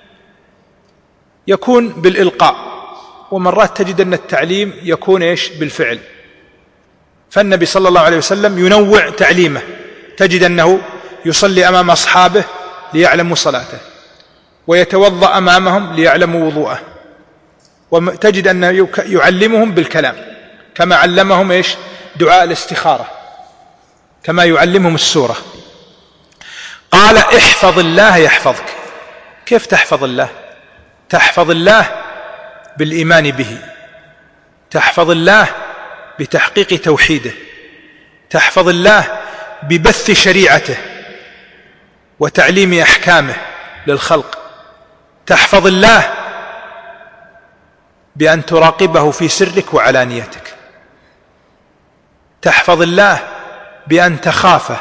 يكون بالإلقاء، ومرات تجد أن التعليم يكون بالفعل. فالنبي صلى الله عليه وسلم ينوع تعليمه، تجد أنه يصلي أمام أصحابه ليعلموا صلاته، ويتوضأ أمامهم ليعلموا وضوءه، وتجد أنه يعلمهم بالكلام كما علمهم دعاء الاستخارة، كما يعلمهم السورة. قال احفظ الله يحفظك. كيف تحفظ الله؟ تحفظ الله بالإيمان به، تحفظ الله بتحقيق توحيده، تحفظ الله ببث شريعته وتعليم أحكامه للخلق، تحفظ الله بأن تراقبه في سرك وعلانيتك، تحفظ الله بأن تخافه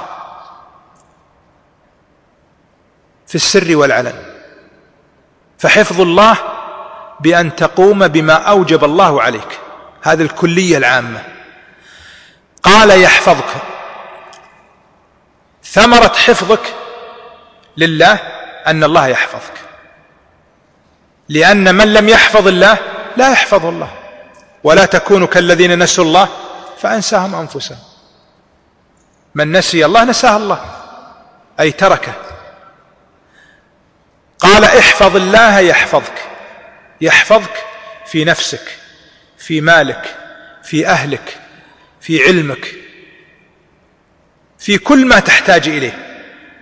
في السر والعلن. فحفظ الله بأن تقوم بما أوجب الله عليك، هذه الكلية العامة. قال يحفظك. ثمرة حفظك لله أن الله يحفظك، لأن من لم يحفظ الله لا يحفظ الله. ولا تكونوا كالذين نسوا الله فأنساهم أنفسهم. من نسي الله نساه الله، أي تركه. قال احفظ الله يحفظك. يحفظك في نفسك، في مالك، في أهلك، في علمك، في كل ما تحتاج إليه.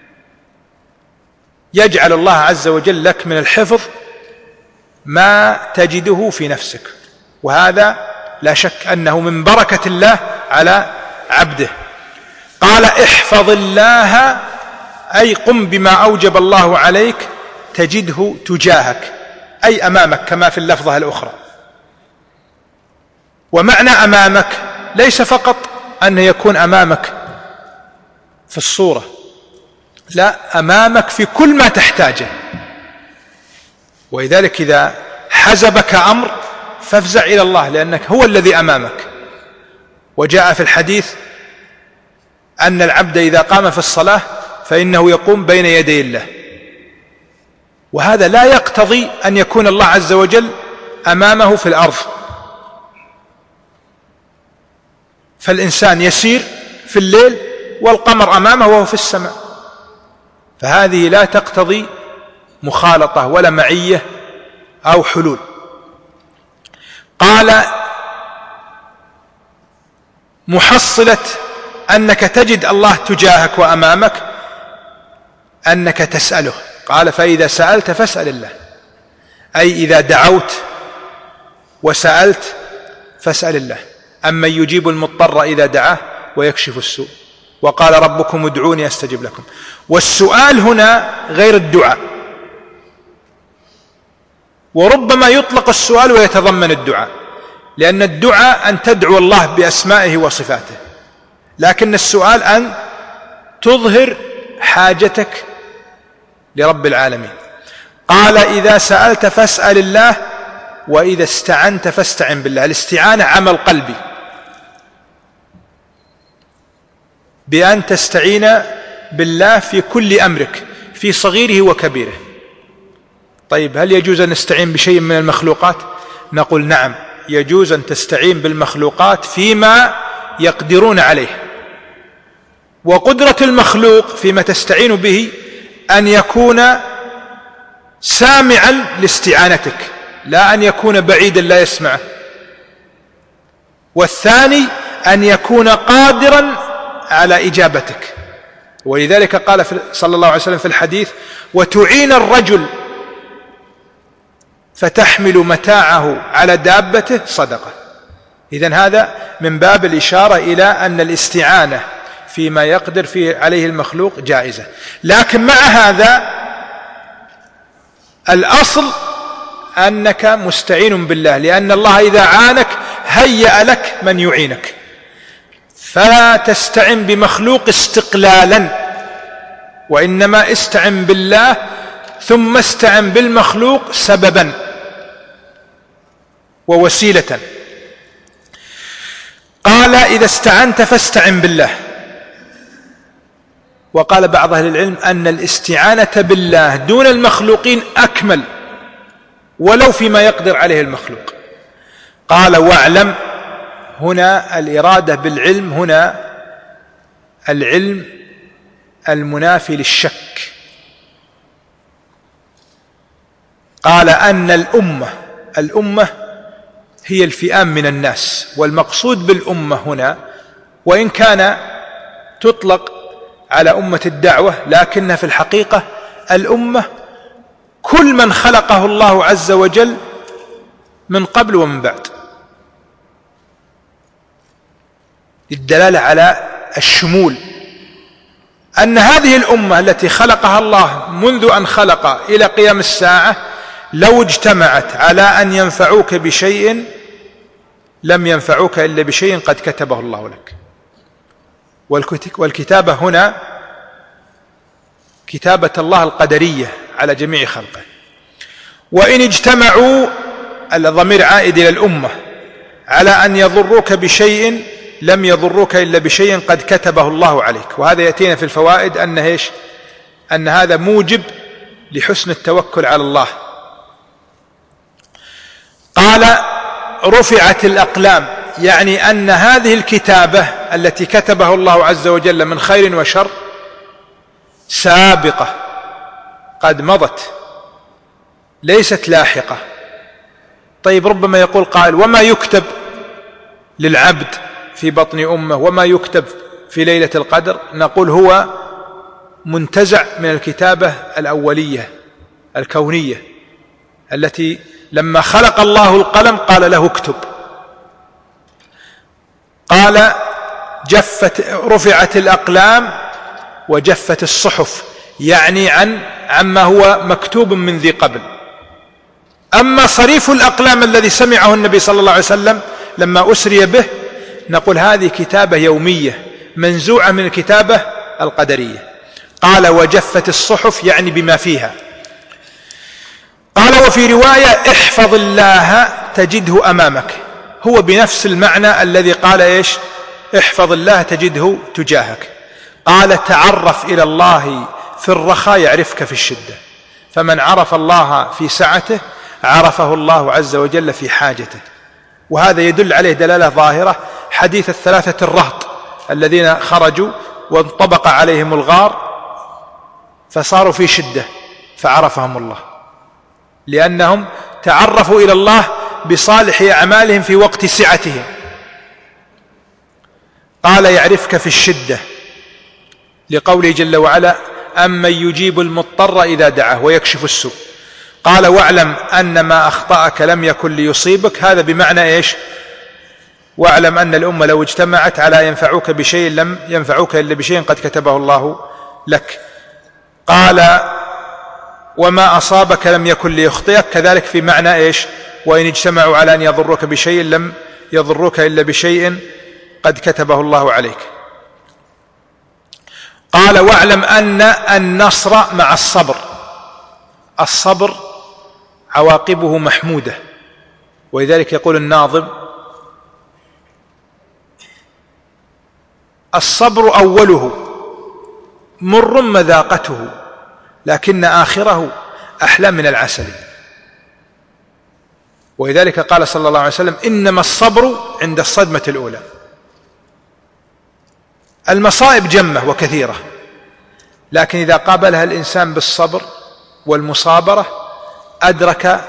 يجعل الله عز وجل لك من الحفظ ما تجده في نفسك، وهذا لا شك أنه من بركة الله على عبده. قال احفظ الله أي قم بما أوجب الله عليك تجده تجاهك، أي أمامك كما في اللفظة الأخرى. ومعنى أمامك ليس فقط أن يكون أمامك في الصورة، لا، أمامك في كل ما تحتاجه. ولذلك إذا حزبك أمر فافزع إلى الله، لأنك هو الذي أمامك. وجاء في الحديث أن العبد إذا قام في الصلاة فإنه يقوم بين يدي الله، وهذا لا يقتضي أن يكون الله عز وجل أمامه في الأرض. فالإنسان يسير في الليل والقمر أمامه وهو في السماء، فهذه لا تقتضي مخالطة ولا معية أو حلول. قال محصلة أنك تجد الله تجاهك وأمامك أنك تسأله. قال فإذا سألت فاسأل الله، أي إذا دعوت وسألت فاسأل الله. أمن يجيب المضطر إذا دعاه ويكشف السوء، وقال ربكم ادعوني أستجب لكم. والسؤال هنا غير الدعاء، وربما يطلق السؤال ويتضمن الدعاء، لأن الدعاء أن تدعو الله بأسمائه وصفاته، لكن السؤال أن تظهر حاجتك لرب العالمين. قال إذا سألت فاسأل الله، وإذا استعنت فاستعن بالله. الاستعانة عمل قلبي، بأن تستعين بالله في كل أمرك، في صغيره وكبيره. طيب هل يجوز أن نستعين بشيء من المخلوقات؟ نقول نعم، يجوز أن تستعين بالمخلوقات فيما يقدرون عليه. وقدرة المخلوق فيما تستعين به أن يكون سامعا لاستعانتك، لا أن يكون بعيدا لا يسمعه. والثاني أن يكون قادرا على إجابتك. ولذلك قال صلى الله عليه وسلم في الحديث وتعين الرجل فتحمل متاعه على دابته صدقة. إذن هذا من باب الإشارة إلى أن الاستعانة فيما يقدر فيه عليه المخلوق جائزة. لكن مع هذا الأصل أنك مستعين بالله، لأن الله إذا عانك هيأ لك من يعينك. فلا تستعن بمخلوق استقلالا، وإنما استعن بالله ثم استعن بالمخلوق سببا ووسيلة. قال إذا استعنت فاستعن بالله. وقال بعض أهل العلم أن الاستعانة بالله دون المخلوقين أكمل ولو فيما يقدر عليه المخلوق. قال واعلم، هنا الإرادة بالعلم هنا العلم المنافي للشك. قال أن الأمة هي الفئام من الناس، والمقصود بالأمة هنا وإن كان تطلق على أمة الدعوة لكنها في الحقيقة الأمة كل من خلقه الله عز وجل من قبل ومن بعد، للدلالة على الشمول، أن هذه الأمة التي خلقها الله منذ أن خلق إلى قيام الساعة لو اجتمعت على أن ينفعوك بشيء لم ينفعوك إلا بشيء قد كتبه الله لك. والكتابة هنا كتابة الله القدرية على جميع خلقه. وإن اجتمعوا، الضمير عائد إلى الأمة، على أن يضروك بشيء لم يضروك إلا بشيء قد كتبه الله عليك. وهذا يأتينا في الفوائد أن هذا موجب لحسن التوكل على الله. قال رفعت الأقلام، يعني أن هذه الكتابة التي كتبه الله عز وجل من خير وشر سابقة قد مضت ليست لاحقة. طيب ربما يقول قائل وما يكتب للعبد في بطن أمه وما يكتب في ليلة القدر؟ نقول هو منتزع من الكتابة الأولية الكونية التي لما خلق الله القلم قال له اكتب. قال رفعت الأقلام وجفت الصحف، يعني عما هو مكتوب من ذي قبل. أما صريف الأقلام الذي سمعه النبي صلى الله عليه وسلم لما أسري به نقول هذه كتابة يومية منزوعة من الكتابة القدرية. قال وجفت الصحف، يعني بما فيها. قال وفي رواية احفظ الله تجده أمامك، هو بنفس المعنى الذي قال احفظ الله تجده تجاهك. قال تعرف إلى الله في الرخاء يعرفك في الشدة، فمن عرف الله في سعته عرفه الله عز وجل في حاجته. وهذا يدل عليه دلالة ظاهرة حديث الثلاثة الرهط الذين خرجوا وانطبق عليهم الغار فصاروا في شدة فعرفهم الله، لأنهم تعرفوا إلى الله بصالح أعمالهم في وقت سعتهم. قال يعرفك في الشدة لقوله جل وعلا أمن يجيب المضطر إذا دعاه ويكشف السوء. قال واعلم أن ما أخطأك لم يكن ليصيبك، هذا بمعنى واعلم أن الأمة لو اجتمعت على ينفعوك بشيء لم ينفعوك إلا بشيء قد كتبه الله لك. قال وما أصابك لم يكن ليخطئك، كذلك في معنى وإن اجتمعوا على أن يضروك بشيء لم يضروك إلا بشيء قد كتبه الله عليك. قال واعلم أن النصر مع الصبر، الصبر عواقبه محمودة، ولذلك يقول الناظم الصبر أوله مر مذاقته لكن آخره أحلى من العسل. ولذلك قال صلى الله عليه وسلم إنما الصبر عند الصدمة الأولى. المصائب جمة وكثيرة، لكن إذا قابلها الإنسان بالصبر والمصابرة أدرك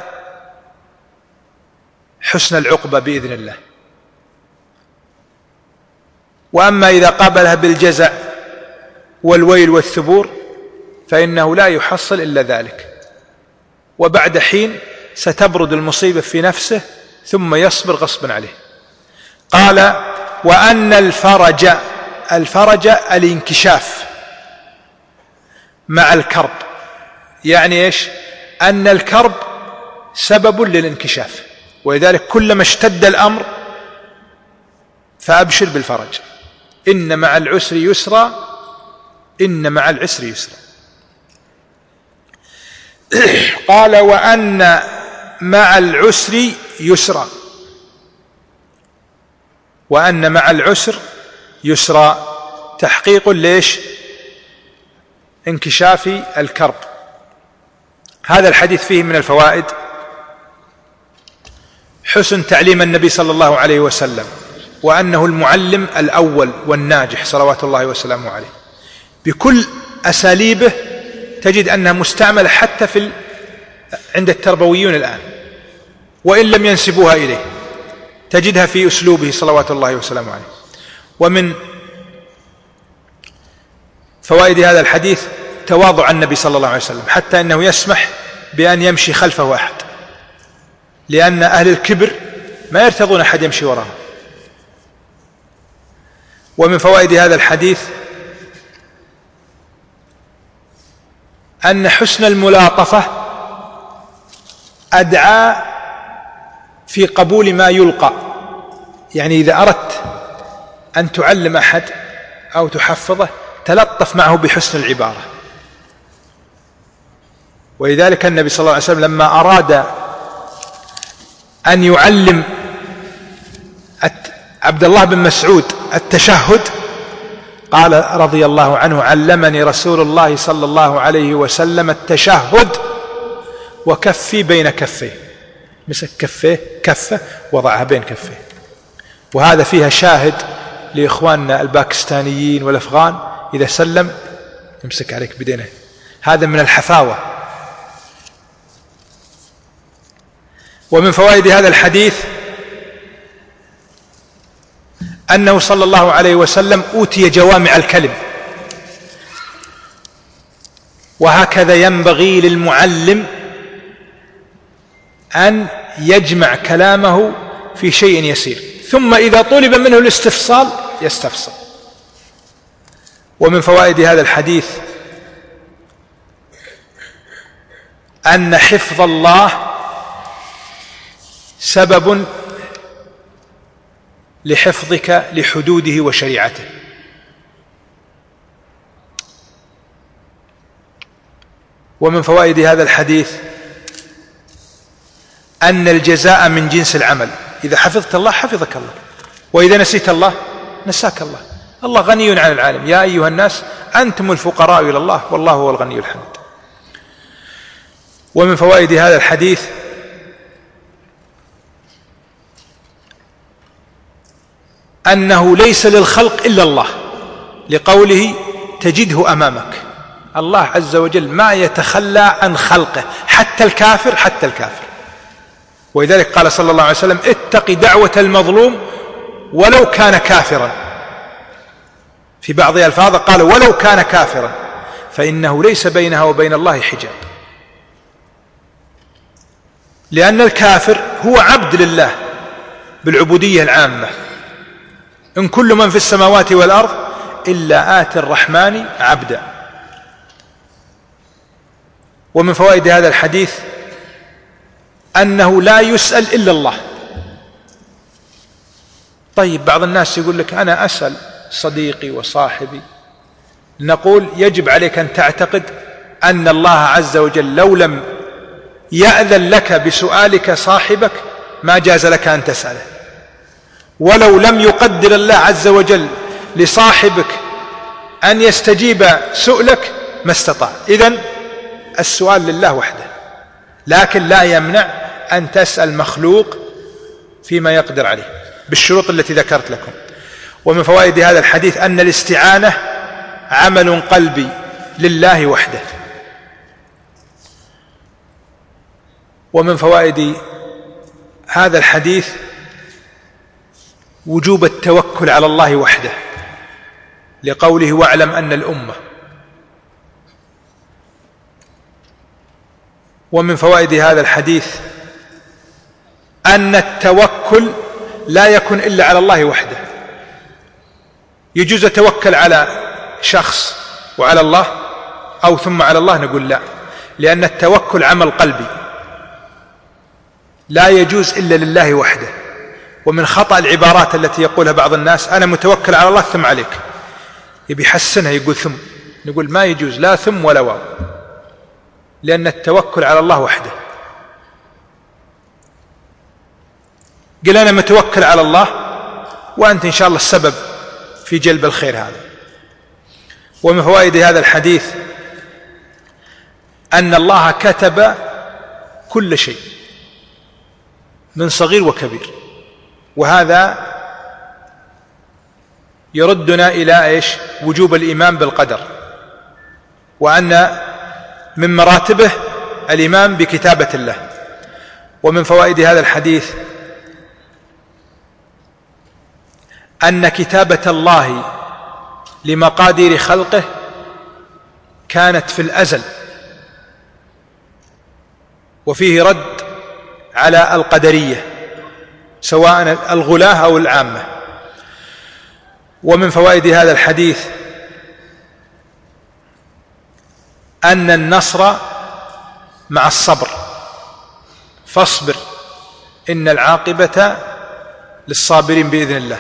حسن العقبة بإذن الله. وأما إذا قابلها بالجزع والويل والثبور فإنه لا يحصل إلا ذلك، وبعد حين ستبرد المصيبة في نفسه ثم يصبر غصبا عليه. قال وأن الفرج الانكشاف مع الكرب، يعني أن الكرب سبب إن مع العسر يسرا، إن مع العسر يسرا. قال وأن مع العسر يسرا، وأن مع العسر يسرا تحقيق ليش؟ انكشاف الكرب. هذا الحديث فيه من الفوائد حسن تعليم النبي صلى الله عليه وسلم، وأنه المعلم الأول والناجح صلوات الله وسلامه عليه، بكل أساليبه تجد أنها مستعملة حتى عند التربويون الآن، وإن لم ينسبوها إليه تجدها في أسلوبه صلوات الله وسلامه عليه. ومن فوائد هذا الحديث تواضع النبي صلى الله عليه وسلم، حتى أنه يسمح بأن يمشي خلفه أحد، لأن أهل الكبر ما يرتضون أحد يمشي وراهم. ومن فوائد هذا الحديث أن حسن الملاطفة أدعى في قبول ما يلقى. يعني إذا أردت أن تعلم أحد أو تحفظه تلطف معه بحسن العبارة. ولذلك النبي صلى الله عليه وسلم لما أراد أن يعلم عبد الله بن مسعود التشهد قال رضي الله عنه: علمني رسول الله صلى الله عليه وسلم التشهد وكفي بين كفيه. مسك كفيه كفه وضعها بين كفيه. وهذا فيها شاهد لإخواننا الباكستانيين والأفغان، إذا سلم يمسك عليك بدينه، هذا من الحفاوة. ومن فوائد هذا الحديث أنه صلى الله عليه وسلم أوتي جوامع الكلم، وهكذا ينبغي للمعلم أن يجمع كلامه في شيء يسير، ثم إذا طلب منه الاستفصال يستفصل. ومن فوائد هذا الحديث أن حفظ الله سبب لحفظك لحدوده وشريعته. ومن فوائد هذا الحديث أن الجزاء من جنس العمل. إذا حفظت الله حفظك الله، وإذا نسيت الله نساك الله. الله غني عن العالم، يا أيها الناس أنتم الفقراء إلى الله والله هو الغني الحميد. ومن فوائد هذا الحديث أنه ليس للخلق إلا الله، لقوله تجده أمامك. الله عز وجل ما يتخلى عن خلقه، حتى الكافر، حتى الكافر. ولذلك قال صلى الله عليه وسلم: اتق دعوة المظلوم ولو كان كافرا. في بعض الألفاظ قال ولو كان كافرا، فإنه ليس بينها وبين الله حجاب. لأن الكافر هو عبد لله بالعبودية العامة: إن كل من في السماوات والأرض إلا آتي الرحمن عبدا. ومن فوائد هذا الحديث أنه لا يسأل إلا الله. طيب بعض الناس يقول لك أنا أسأل صديقي وصاحبي، نقول يجب عليك أن تعتقد أن الله عز وجل لو لم يأذن لك بسؤالك صاحبك ما جاز لك أن تسأله، ولو لم يقدر الله عز وجل لصاحبك أن يستجيب سؤلك ما استطاع. إذن السؤال لله وحده، لكن لا يمنع أن تسأل مخلوق فيما يقدر عليه بالشروط التي ذكرت لكم. ومن فوائد هذا الحديث أن الاستعانة عمل قلبي لله وحده. ومن فوائد هذا الحديث وجوب التوكل على الله وحده، لقوله واعلم أن الأمة. ومن فوائد هذا الحديث أن التوكل لا يكون إلا على الله وحده. يجوز أتوكل على شخص وعلى الله أو ثم على الله، نقول لا، لأن التوكل عمل قلبي لا يجوز إلا لله وحده. ومن خطأ العبارات التي يقولها بعض الناس: أنا متوكل على الله ثم عليك. يبي يحسنها يقول ثم، نقول ما يجوز لا ثم ولا واو، لأن التوكل على الله وحده. قل أنا متوكل على الله وأنت إن شاء الله السبب في جلب الخير هذا. ومن فوائد هذا الحديث أن الله كتب كل شيء من صغير وكبير، وهذا يردنا إلى وجوب الإيمان بالقدر، وأن من مراتبه الإيمان بكتابة الله. ومن فوائد هذا الحديث أن كتابة الله لمقادير خلقه كانت في الأزل، وفيه رد على القدرية سواء الغلاة أو العامة. ومن فوائد هذا الحديث أن النصر مع الصبر، فاصبر إن العاقبة للصابرين بإذن الله.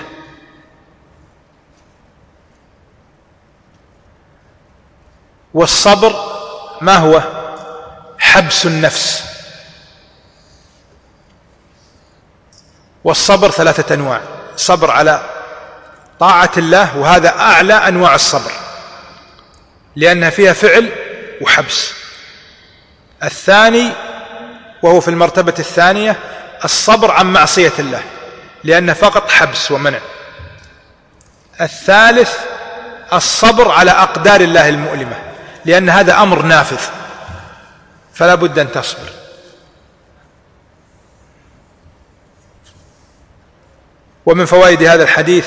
والصبر ما هو؟ حبس النفس. والصبر 3 أنواع: صبر على طاعة الله، وهذا أعلى أنواع الصبر لأنها فيها فعل وحبس. الثاني وهو في المرتبة الثانية الصبر عن معصية الله، لأنه فقط حبس ومنع. الثالث الصبر على أقدار الله المؤلمة، لأن هذا أمر نافذ فلا بد أن تصبر. ومن فوائد هذا الحديث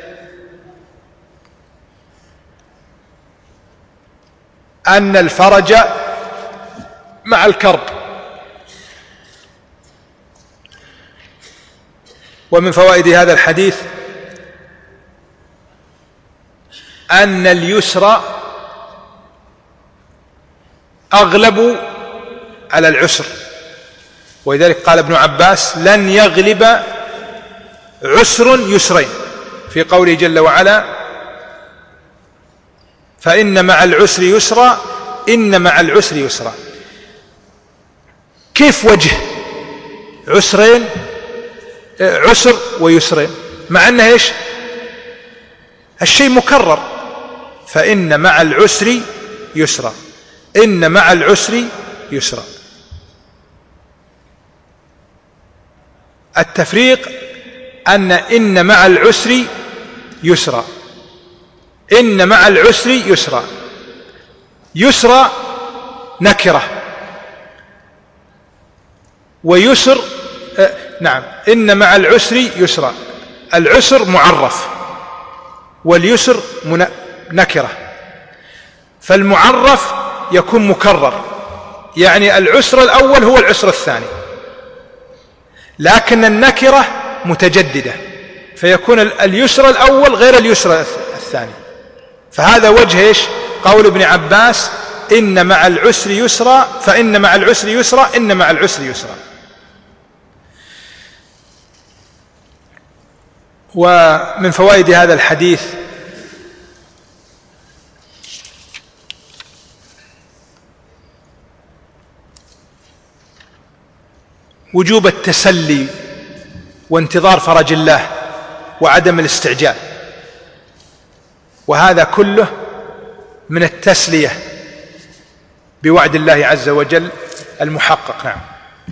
أن الفرج مع الكرب. ومن فوائد هذا الحديث أن اليسر أغلب على العسر، ولذلك قال ابن عباس: لن يغلب عسر يسرين، في قوله جل وعلا: فإن مع العسر يسرا إن مع العسر يسرا. كيف وجه عسرين، عسر ويسرين، مع أنه الشيء مكرر؟ فإن مع العسر يسرا إن مع العسر يسرا. التفريق إن مع العسر يسرا، إن مع العسر يسرا. يسرا نكرة، ويسر إن مع العسر يسرا. العسر معرف واليسر نكرة، فالمعرف يكون مكرر، يعني العسر الأول هو العسر الثاني، لكن النكرة متجددة فيكون اليسر الأول غير اليسر الثاني. فهذا وجه قول ابن عباس: إن مع العسر يسرا فإن مع العسر يسرا إن مع العسر يسرا. ومن فوائد هذا الحديث وجوب التسلي وانتظار فرج الله وعدم الاستعجال، وهذا كله من التسلية بوعد الله عز وجل المحقق. نعم.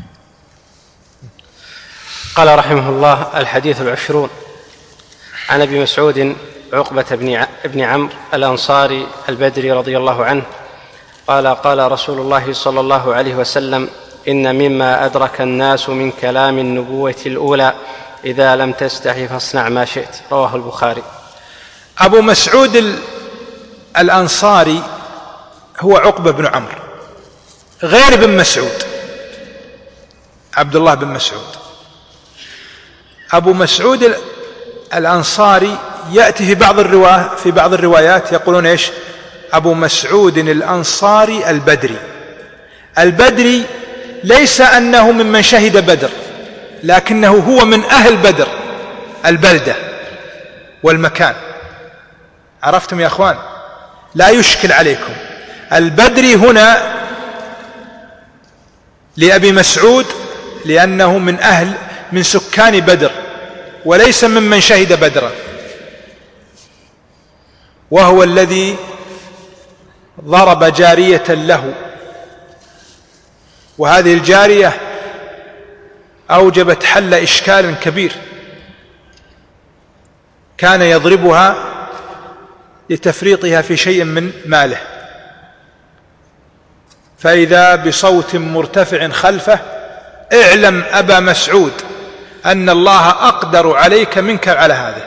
قال رحمه الله: الحديث 20 عن أبي مسعود عقبة بن عمرو الأنصاري البدري رضي الله عنه قال: قال رسول الله صلى الله عليه وسلم: إن مما أدرك الناس من كلام النبوة الأولى إذا لم تستحي فاصنع ما شئت. رواه البخاري. أبو مسعود الأنصاري هو عقبة بن عمرو غير بن مسعود، عبد الله بن مسعود. أبو مسعود الأنصاري يأتي في بعض الروايات يقولون أبو مسعود الأنصاري البدري. البدري ليس أنه ممن شهد بدر، لكنه هو من أهل بدر، البلدة والمكان. عرفتم يا أخوان؟ لا يشكل عليكم. البدري هنا لأبي مسعود لأنه من سكان بدر وليس ممن شهد بدرا، وهو الذي ضرب جارية له، وهذه الجارية أوجبت حل إشكال كبير، كان يضربها لتفريطها في شيء من ماله، فإذا بصوت مرتفع خلفه: اعلم أبا مسعود أن الله أقدر عليك منك على هذا.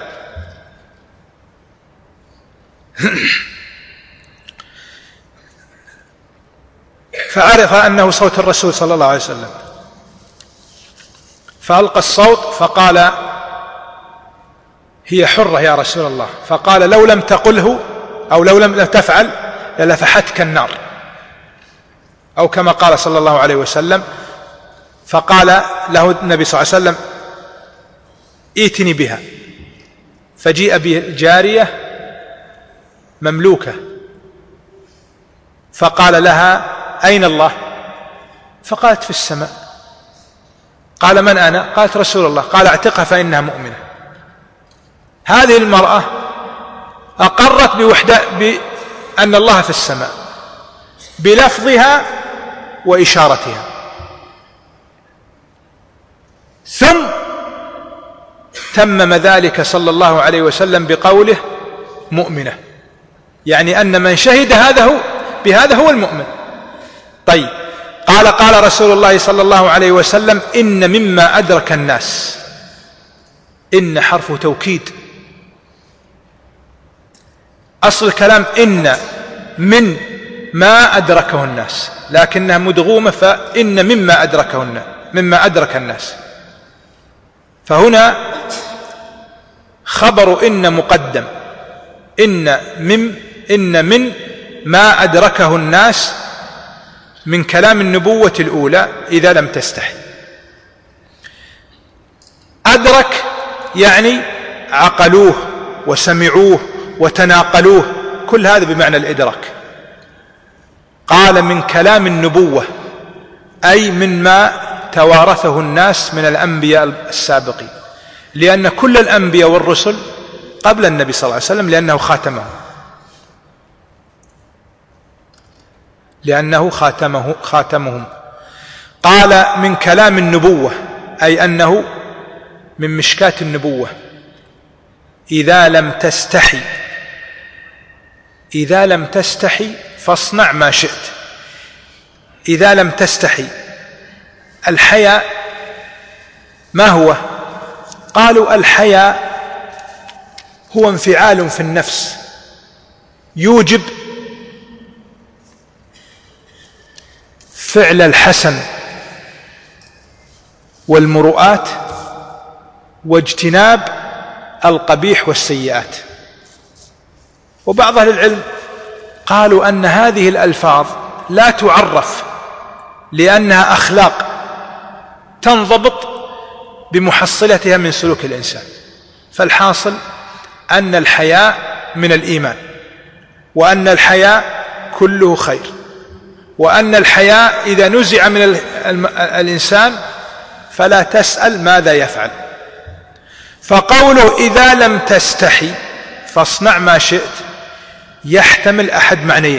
فعرف أنه صوت الرسول صلى الله عليه وسلم، فألقى الصوت فقال: هي حرة يا رسول الله. فقال: لو لم تقله أو لو لم تفعل للفحتك النار، أو كما قال صلى الله عليه وسلم. فقال له النبي صلى الله عليه وسلم: ائتني بها. فجيء بجارية مملوكة، فقال لها: أين الله؟ فقالت: في السماء. قال: من أنا؟ قالت: رسول الله. قال: اعتقها فإنها مؤمنة. هذه المرأة أقرت بأن الله في السماء بلفظها وإشارتها، ثم تمم ذلك صلى الله عليه وسلم بقوله: مؤمنة، يعني أن من شهد بهذا هو المؤمن. طيب، قال رسول الله صلى الله عليه وسلم: إن مما أدرك الناس. إن حرف توكيد، أصل الكلام إن من ما أدركه الناس، لكنها مدغومة، فإن مما أدرك الناس. فهنا خبر إن مقدم، إن من ما أدركه الناس من كلام النبوة الأولى إذا لم تستحي. أدرك يعني عقلوه وسمعوه وتناقلوه، كل هذا بمعنى الإدراك. قال: من كلام النبوة، أي مما توارثه الناس من الأنبياء السابقين، لأن كل الأنبياء والرسل قبل النبي صلى الله عليه وسلم، لأنه خاتمهم. قال: من كلام النبوة، أي أنه من مشكاة النبوة. إذا لم تستحي فاصنع ما شئت. إذا لم تستحي، الحياء ما هو؟ قالوا: الحياء هو انفعال في النفس يوجب فعل الحسن والمروءات واجتناب القبيح والسيئات. وبعض أهل العلم قالوا أن هذه الألفاظ لا تعرف، لأنها أخلاق تنضبط بمحصلتها من سلوك الإنسان. فالحاصل أن الحياء من الإيمان، وأن الحياء كله خير، وأن الحياء إذا نزع من الإنسان فلا تسأل ماذا يفعل. فقوله: إذا لم تستحي فاصنع ما شئت، يحتمل أحد معنيين،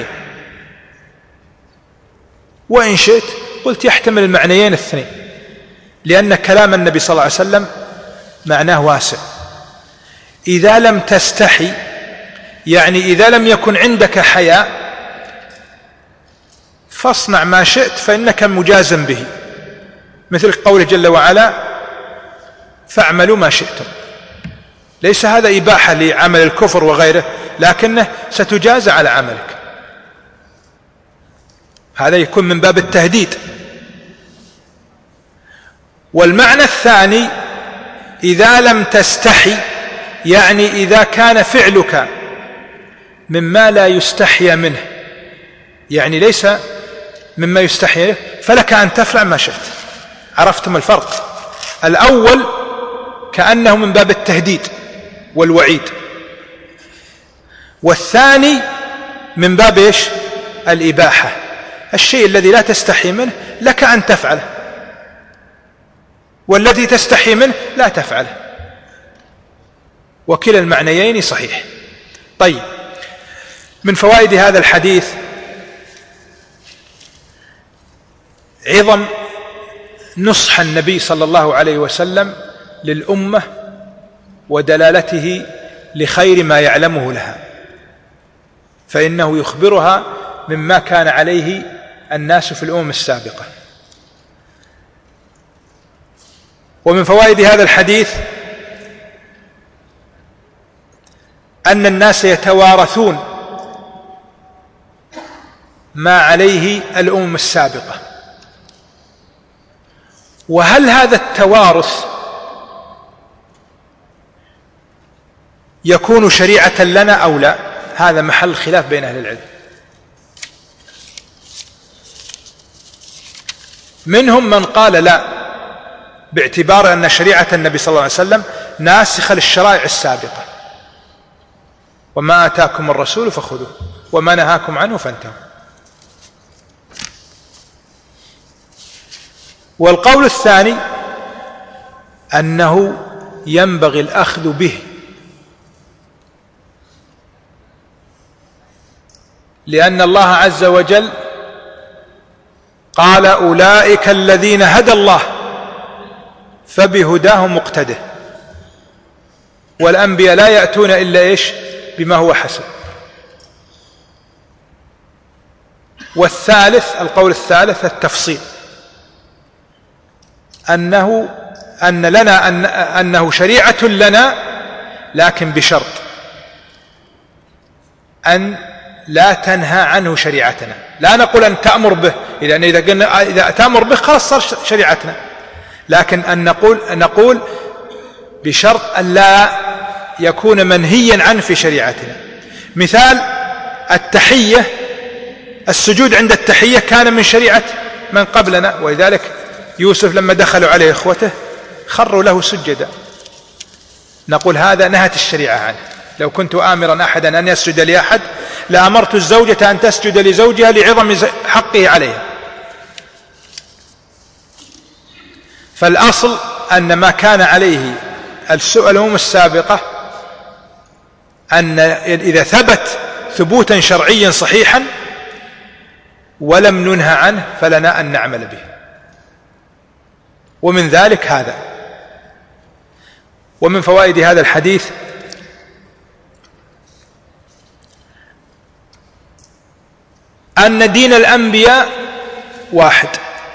وإن شئت قلت يحتمل المعنيين الاثنين، لأن كلام النبي صلى الله عليه وسلم معناه واسع. إذا لم تستحي يعني إذا لم يكن عندك حياء فاصنع ما شئت فإنك مجازم به، مثل قوله جل وعلا: فاعملوا ما شئتم. ليس هذا إباحة لعمل الكفر وغيره، لكنه ستجازى على عملك. هذا يكون من باب التهديد. والمعنى الثاني: إذا لم تستحي يعني إذا كان فعلك مما لا يستحي منه، يعني ليس مما يستحي، فلك أن تفعل ما شئت. عرفتم الفرق؟ الأول كأنه من باب التهديد والوعيد، والثاني من باب إيش؟ الإباحة. الشيء الذي لا تستحي منه لك أن تفعله، والذي تستحي منه لا تفعله، وكلا المعنيين صحيح. طيب، من فوائد هذا الحديث عظم نصح النبي صلى الله عليه وسلم للأمة ودلالته لخير ما يعلمه لها، فإنه يخبرها مما كان عليه الناس في الأمم السابقة. ومن فوائد هذا الحديث أن الناس يتوارثون ما عليه الأمم السابقة. وهل هذا التوارث يكون شريعة لنا أو لا؟ هذا محل خلاف بين أهل العلم. منهم من قال لا، باعتبار أن شريعة النبي صلى الله عليه وسلم ناسخة للشرائع السابقة، وما آتاكم الرسول فخذوه وما نهاكم عنه فانتهوا. والقول الثاني أنه ينبغي الأخذ به، لأن الله عز وجل قال أولئك الذين هدى الله فبهداه مقتده، والأنبياء لا يأتون إلا إيش؟ بما هو حسن. والثالث، القول الثالث التفصيل، أنه شريعة لنا، لكن بشرط أن لا تنهى عنه شريعتنا. لا نقول أن تأمر به، لأن إذا تأمر به خلاص صار شريعتنا، لكن أن نقول بشرط أن لا يكون منهيا عنه في شريعتنا. مثال التحية، السجود عند التحية كان من شريعة من قبلنا، ولذلك يوسف لما دخلوا عليه إخوته خروا له سجدا، نقول هذا نهت الشريعة عنه. لو كنت آمرا أحدا أن يسجد لأحد لأمرت الزوجة أن تسجد لزوجها لعظم حقه عليها. فالأصل أن ما كان عليه الأمم السابقة أن إذا ثبت ثبوتا شرعيا صحيحا ولم ننهى عنه فلنا أن نعمل به. ومن ذلك هذا. ومن فوائد هذا الحديث أن دين الأنبياء واحد،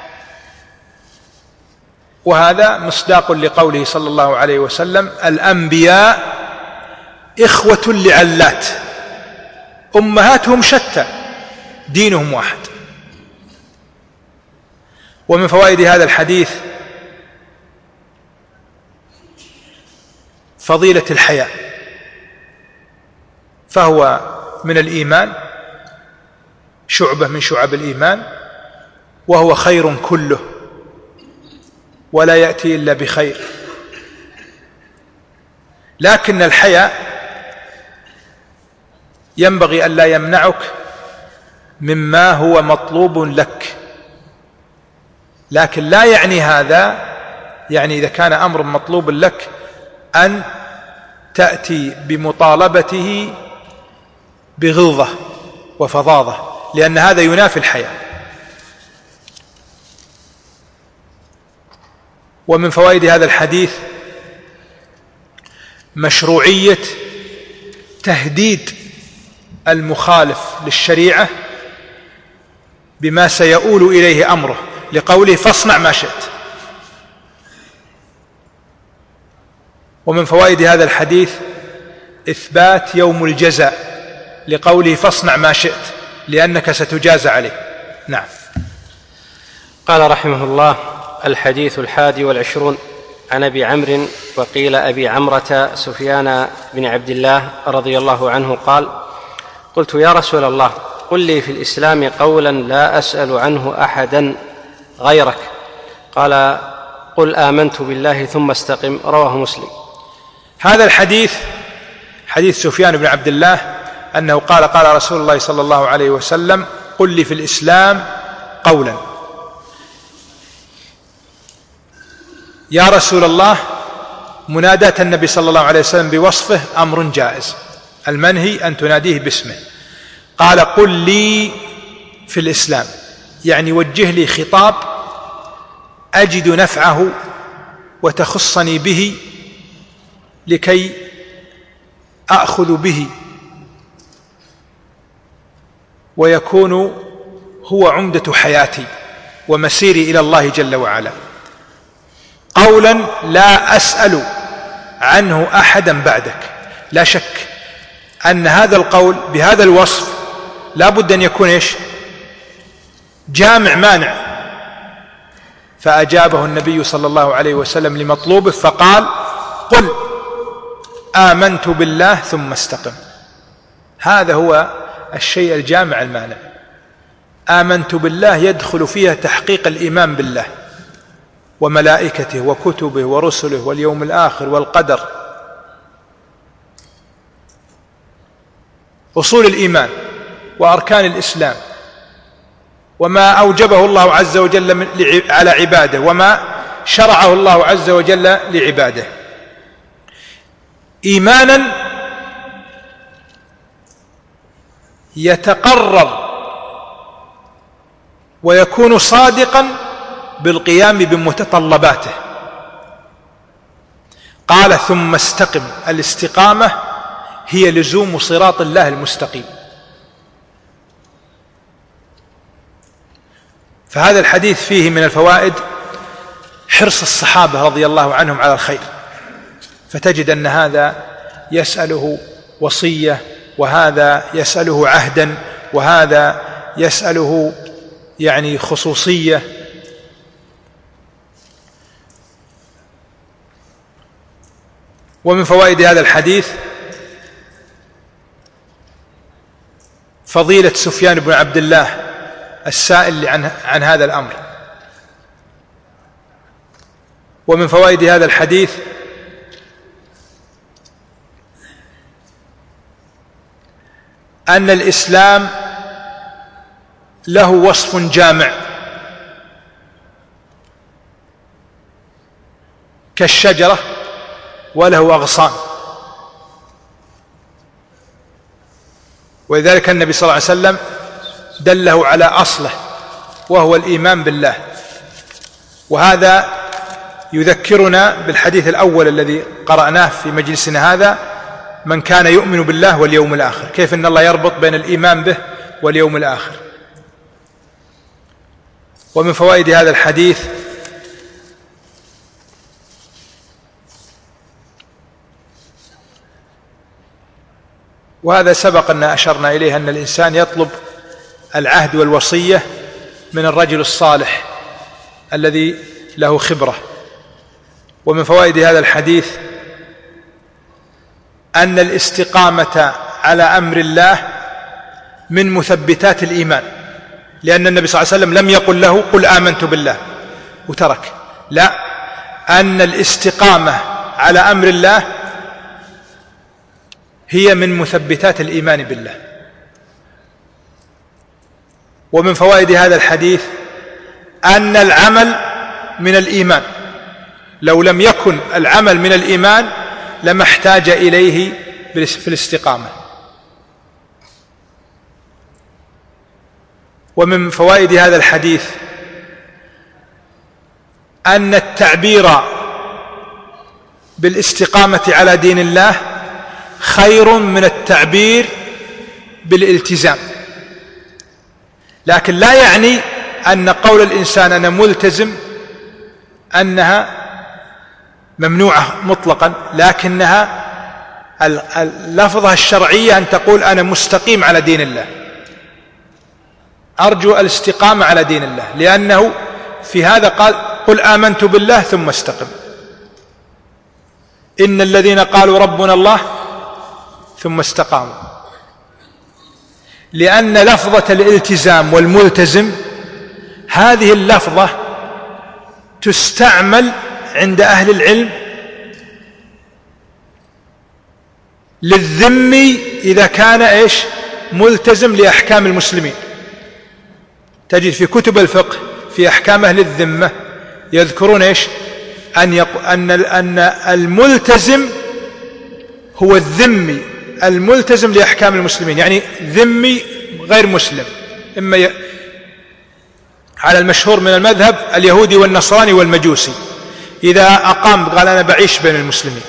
وهذا مصداق لقوله صلى الله عليه وسلم الأنبياء إخوة لعلات أمهاتهم شتى دينهم واحد. ومن فوائد هذا الحديث فضيلة الحياء، فهو من الإيمان، شعبة من شعب الإيمان، وهو خير كله ولا يأتي إلا بخير. لكن الحياء ينبغي أن لا يمنعك مما هو مطلوب لك، لكن لا يعني هذا، يعني إذا كان أمر مطلوب لك أن تأتي بمطالبته بغلظة وفظاظة، لأن هذا ينافي الحياء. ومن فوائد هذا الحديث مشروعية تهديد المخالف للشريعة بما سيؤول إليه أمره، لقوله فاصنع ما شئت. ومن فوائد هذا الحديث إثبات يوم الجزاء، لقوله فاصنع ما شئت لأنك ستجازى عليه. نعم. قال رحمه الله: الحديث 21 عن أبي عمرو وقيل أبي عمرة سفيان بن عبد الله رضي الله عنه قال: قلت يا رسول الله قل لي في الإسلام قولا لا أسأل عنه أحدا غيرك. قال: قل آمنت بالله ثم استقم، رواه مسلم. هذا الحديث حديث سفيان بن عبد الله أنه قال قال رسول الله صلى الله عليه وسلم: قل لي في الإسلام قولا. يا رسول الله، مناداة النبي صلى الله عليه وسلم بوصفه أمر جائز، المنهي أن تناديه باسمه. قال: قل لي في الإسلام، يعني وجه لي خطاب أجد نفعه وتخصني به لكي أخذ به ويكون هو عمدة حياتي ومسيري إلى الله جل وعلا، قولا لا أسأل عنه أحدا بعدك. لا شك أن هذا القول بهذا الوصف لا بد أن يكون جامع مانع. فأجابه النبي صلى الله عليه وسلم لمطلوبه فقال: قل آمنت بالله ثم استقم. هذا هو الشيء الجامع المانع. آمنت بالله يدخل فيها تحقيق الإيمان بالله وملائكته وكتبه ورسله واليوم الآخر والقدر، أصول الإيمان وأركان الإسلام، وما أوجبه الله عز وجل على عباده وما شرعه الله عز وجل لعباده، إيمانا يتقرر ويكون صادقا بالقيام بمتطلباته. قال: ثم استقم. الاستقامة هي لزوم صراط الله المستقيم. فهذا الحديث فيه من الفوائد حرص الصحابة رضي الله عنهم على الخير، فتجد أن هذا يسأله وصية، وهذا يسأله عهدا، وهذا يسأله يعني خصوصية. ومن فوائد هذا الحديث فضيلة سفيان بن عبد الله السائل عن هذا الأمر. ومن فوائد هذا الحديث أن الإسلام له وصف جامع كالشجرة وله أغصان، ولذلك النبي صلى الله عليه وسلم دله على أصله وهو الإيمان بالله. وهذا يذكرنا بالحديث الأول الذي قرأناه في مجلسنا هذا: من كان يؤمن بالله واليوم الآخر، كيف أن الله يربط بين الإيمان به واليوم الآخر. ومن فوائد هذا الحديث وهذا سبق أن أشرنا إليه أن الإنسان يطلب العهد والوصية من الرجل الصالح الذي له خبرة. ومن فوائد هذا الحديث أن الاستقامة على أمر الله من مثبتات الإيمان، لأن النبي صلى الله عليه وسلم لم يقل له: قل آمنت بالله وترك، لا، أن الاستقامة على أمر الله هي من مثبتات الإيمان بالله. ومن فوائد هذا الحديث أن العمل من الإيمان، لو لم يكن العمل من الإيمان لما احتاج إليه في الاستقامة. ومن فوائد هذا الحديث أن التعبير بالاستقامة على دين الله خير من التعبير بالالتزام، لكن لا يعني أن قول الإنسان أنا ملتزم أنها ممنوعة مطلقا، لكنها اللفظة الشرعية أن تقول أنا مستقيم على دين الله، أرجو الاستقامة على دين الله، لأنه في هذا قال: قل آمنت بالله ثم استقم. إن الذين قالوا ربنا الله ثم استقاموا، لأن لفظة الالتزام والملتزم هذه اللفظة تستعمل عند أهل العلم للذمي إذا كان ملتزم لأحكام المسلمين. تجد في كتب الفقه في أحكام أهل الذمة يذكرون أن الملتزم هو الذمي الملتزم لأحكام المسلمين، يعني ذمي غير مسلم، إما على المشهور من المذهب اليهودي والنصراني والمجوسي، إذا أقام قال أنا بعيش بين المسلمين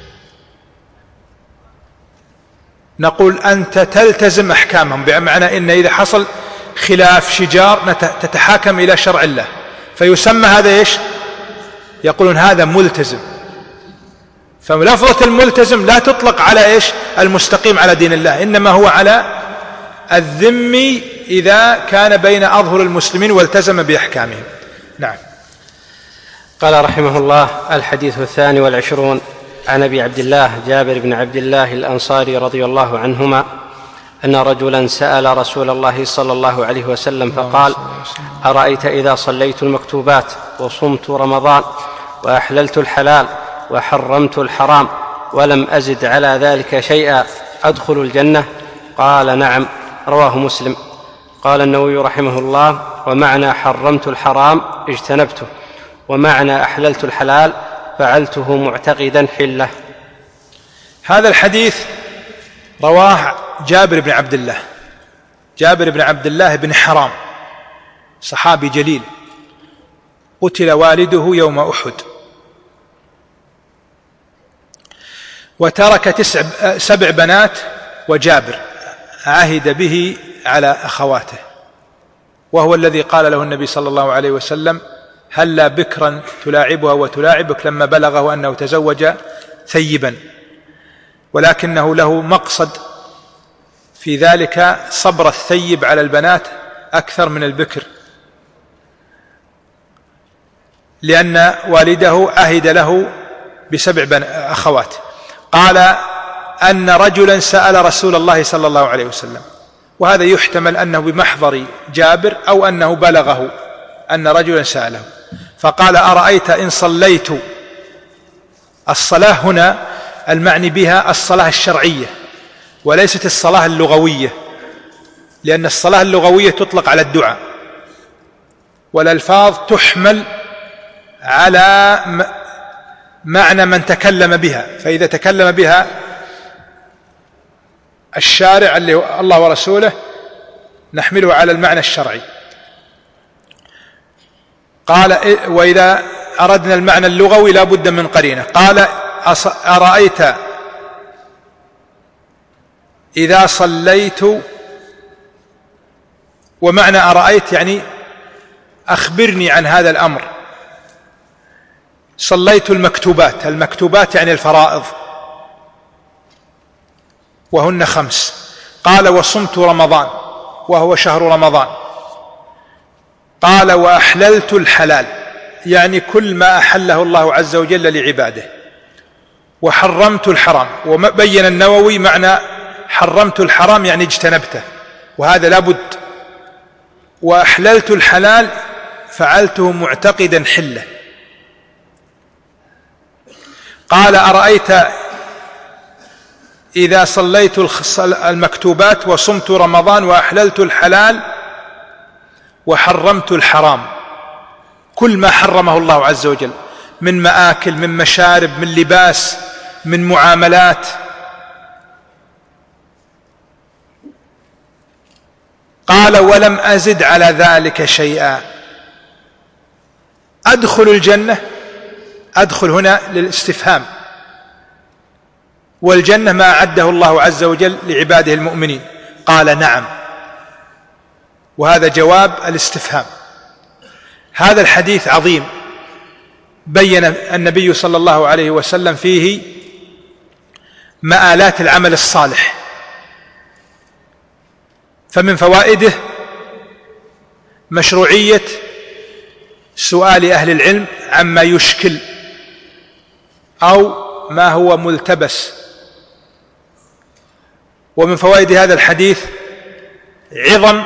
نقول أنت تلتزم أحكامهم، بمعنى إن إذا حصل خلاف شجار تتحاكم إلى شرع الله، فيسمى هذا يقولون هذا ملتزم. فلفظة الملتزم لا تطلق على المستقيم على دين الله، إنما هو على الذمي إذا كان بين أظهر المسلمين والتزم بأحكامهم. نعم. قال رحمه الله: الحديث 22 عن أبي عبد الله جابر بن عبد الله الأنصاري رضي الله عنهما أن رجلا سأل رسول الله صلى الله عليه وسلم فقال: أرأيت إذا صليت المكتوبات وصمت رمضان وأحللت الحلال وحرمت الحرام ولم أزد على ذلك شيئا أدخل الجنة؟ قال: نعم. رواه مسلم. قال النووي رحمه الله: ومعنى حرمت الحرام اجتنبته، ومعنى أحللت الحلال فعلته معتقدا حله. هذا الحديث رواه جابر بن عبد الله، جابر بن عبد الله بن حرام، صحابي جليل، قتل والده يوم أحد، وترك 7 بنات، وجابر عهد به على أخواته، وهو الذي قال له النبي صلى الله عليه وسلم: هلا بكرا تلاعبها وتلاعبك، لما بلغه أنه تزوج ثيبا، ولكنه له مقصد في ذلك صبر الثيب على البنات أكثر من البكر، لأن والده عهد له ب7 أخوات. قال أن رجلا سأل رسول الله صلى الله عليه وسلم، وهذا يحتمل أنه بمحضر جابر أو أنه بلغه أن رجلا سأله، فقال: أرأيت إن صليت، الصلاة هنا المعني بها الصلاة الشرعية وليست الصلاة اللغوية، لأن الصلاة اللغوية تطلق على الدعاء، والألفاظ تحمل على معنى من تكلم بها، فإذا تكلم بها الشارع اللي هو الله ورسوله نحمله على المعنى الشرعي. قال: وإذا أردنا المعنى اللغوي لا بد من قرينة. قال: أرأيت إذا صليت، ومعنى أرأيت يعني أخبرني عن هذا الأمر. صليت المكتوبات، المكتوبات يعني الفرائض، وهن 5. قال: وصمت رمضان، وهو شهر رمضان. قال: وأحللت الحلال، يعني كل ما أحله الله عز وجل لعباده. وحرمت الحرام، وبين النووي معنى حرمت الحرام يعني اجتنبته، وهذا لا بد. وأحللت الحلال فعلته معتقدا حله. قال: أرأيت إذا صليت المكتوبات وصمت رمضان وأحللت الحلال وحرمت الحرام، كل ما حرمه الله عز وجل من مآكل، من مشارب، من لباس، من معاملات. قال: ولم أزد على ذلك شيئا أدخل الجنة. أدخل هنا للاستفهام، والجنة ما أعده الله عز وجل لعباده المؤمنين. قال: نعم، وهذا جواب الاستفهام. هذا الحديث عظيم، بين النبي صلى الله عليه وسلم فيه مآلات العمل الصالح. فمن فوائده مشروعية سؤال أهل العلم عما يشكل أو ما هو ملتبس. ومن فوائد هذا الحديث عظم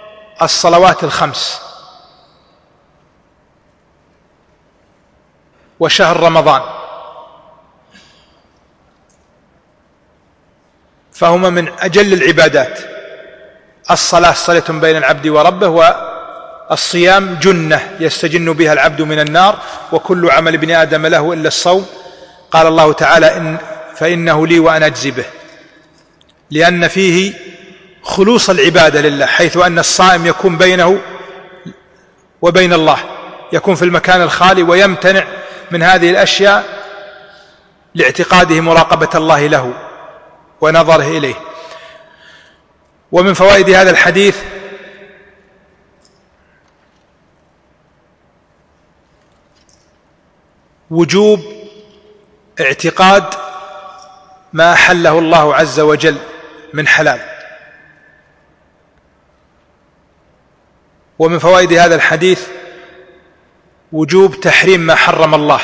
الصلوات ال5، وشهر رمضان، فهما من أجل العبادات. الصلاة صلة بين العبد وربه، والصيام جنة يستجن بها العبد من النار، وكل عمل ابن آدم له إلا الصوم. قال الله تعالى فإنه لي وأنا أجزي به، لأن فيه خلوص العبادة لله، حيث أن الصائم يكون بينه وبين الله، يكون في المكان الخالي ويمتنع من هذه الأشياء لاعتقاده مراقبة الله له ونظره إليه. ومن فوائد هذا الحديث وجوب اعتقاد ما أحله الله عز وجل من حلال. ومن فوائد هذا الحديث وجوب تحريم ما حرم الله،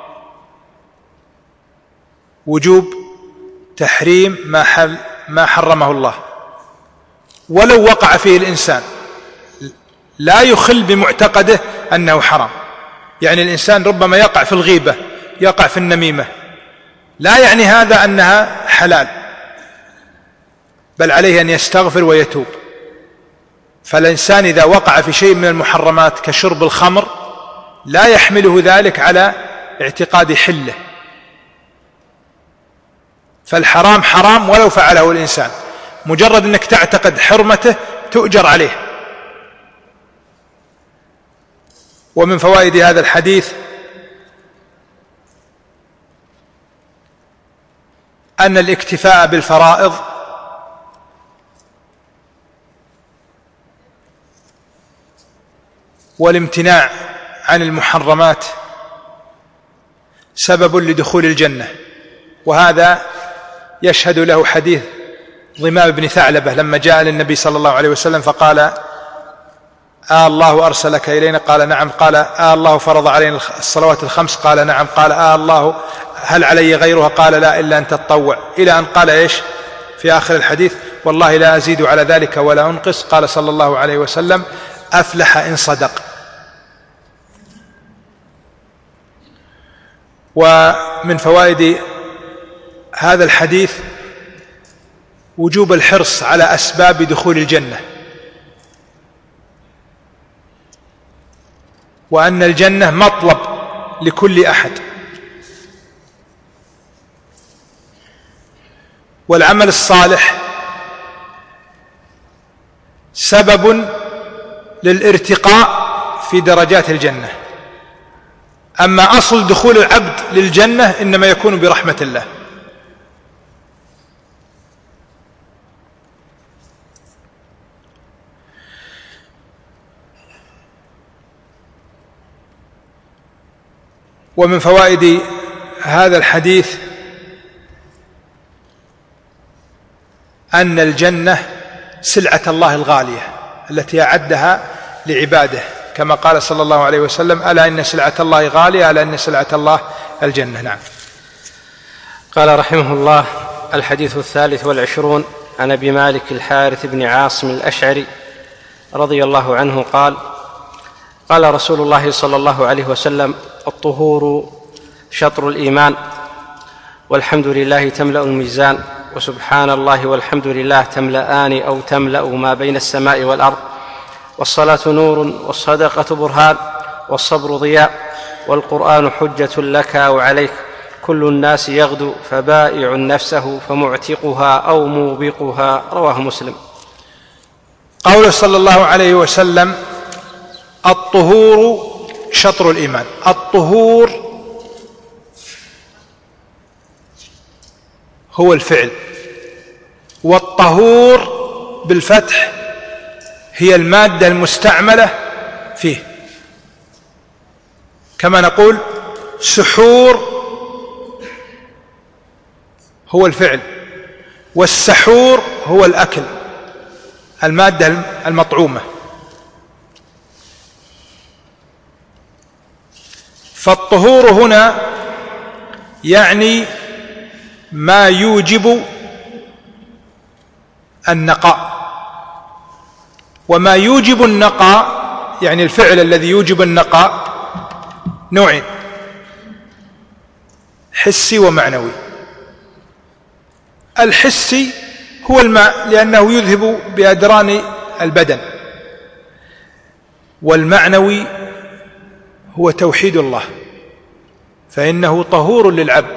وجوب تحريم ما حرمه الله، ولو وقع فيه الإنسان لا يخل بمعتقده أنه حرام. يعني الإنسان ربما يقع في الغيبة، يقع في النميمة، لا يعني هذا أنها حلال، بل عليه أن يستغفر ويتوب. فالإنسان إذا وقع في شيء من المحرمات كشرب الخمر لا يحمله ذلك على اعتقاد حله، فالحرام حرام ولو فعله الإنسان، مجرد أنك تعتقد حرمته تؤجر عليه. ومن فوائد هذا الحديث أن الاكتفاء بالفرائض والامتناع عن المحرمات سبب لدخول الجنة، وهذا يشهد له حديث ضمام بن ثعلبة لما جاء للنبي صلى الله عليه وسلم فقال: الله أرسلك إلينا؟ قال: نعم. قال: الله فرض علينا الصلوات الخمس؟ قال: نعم. قال: الله هل علي غيرها؟ قال: لا، إلا أن تتطوع. إلى أن قال إيش في آخر الحديث: والله لا أزيد على ذلك ولا أنقص. قال صلى الله عليه وسلم: أفلح إن صدق. ومن فوائد هذا الحديث وجوب الحرص على أسباب دخول الجنة، وأن الجنة مطلب لكل أحد، والعمل الصالح سبب للارتقاء في درجات الجنة. أما أصل دخول العبد للجنة إنما يكون برحمة الله. ومن فوائد هذا الحديث أن الجنة سلعة الله الغالية التي أعدها لعباده، كما قال صلى الله عليه وسلم: ألا إن سلعة الله غالية، ألا إن سلعة الله الجنة. نعم. قال رحمه الله: الحديث 23 عن أبي مالك الحارث بن عاصم الأشعري رضي الله عنه قال: قال رسول الله صلى الله عليه وسلم: الطهور شطر الإيمان، والحمد لله تملأ الميزان، وسبحان الله والحمد لله تملأان أو تملأ ما بين السماء والأرض، والصلاة نور، والصدقة برهان، والصبر ضياء، والقرآن حجة لك وعليك، كل الناس يغدو فبائع نفسه فمعتقها أو موبقها. رواه مسلم. قوله صلى الله عليه وسلم: الطهور شطر الإيمان. الطهور هو الفعل، والطهور بالفتح هي المادة المستعملة فيه، كما نقول سحور هو الفعل، والسحور هو الأكل، المادة المطعومة. فالطهور هنا يعني ما يوجب النقاء، وما يوجب النقاء يعني الفعل الذي يوجب النقاء نوعين: حسي ومعنوي. الحسي هو الماء لأنه يذهب بأدران البدن، والمعنوي هو توحيد الله، فإنه طهور للعبد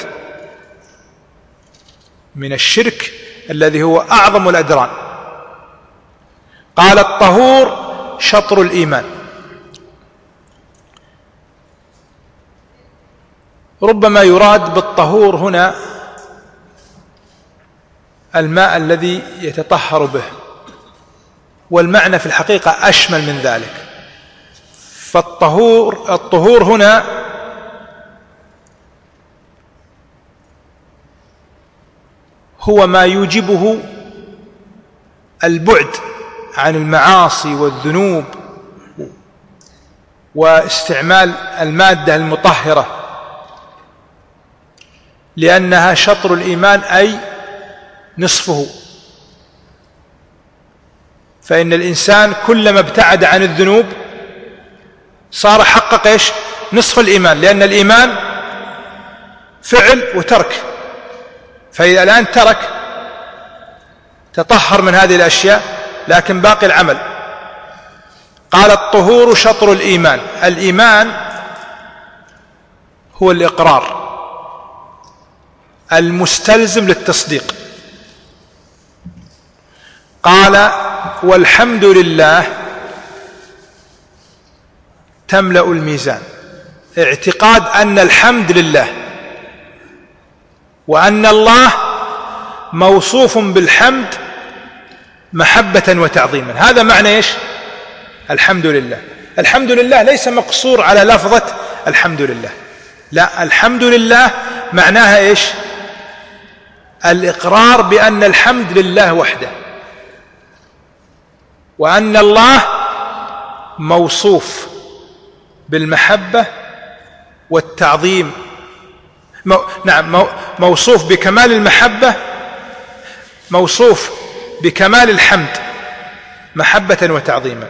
من الشرك الذي هو أعظم الأدران. قال الطهور شطر الإيمان. ربما يراد بالطهور هنا الماء الذي يتطهر به، والمعنى في الحقيقة أشمل من ذلك. فالطهور هنا هو ما يوجبه البعد عن المعاصي والذنوب واستعمال المادة المطهرة، لأنها شطر الإيمان أي نصفه. فإن الإنسان كلما ابتعد عن الذنوب صار حقق إيش؟ نصف الإيمان، لأن الإيمان فعل وترك. فإذا الآن ترك تطهر من هذه الأشياء لكن باقي العمل. قال الطهور شطر الإيمان. الإيمان هو الإقرار المستلزم للتصديق. قال والحمد لله تملأ الميزان. اعتقاد أن الحمد لله وأن الله موصوف بالحمد محبة وتعظيما. هذا معنى إيش؟ الحمد لله. الحمد لله ليس مقصور على لفظة الحمد لله، لا، الحمد لله معناها إيش؟ الإقرار بأن الحمد لله وحده، وأن الله موصوف بالمحبة والتعظيم، موصوف بكمال المحبة، موصوف بكمال الحمد محبة وتعظيما.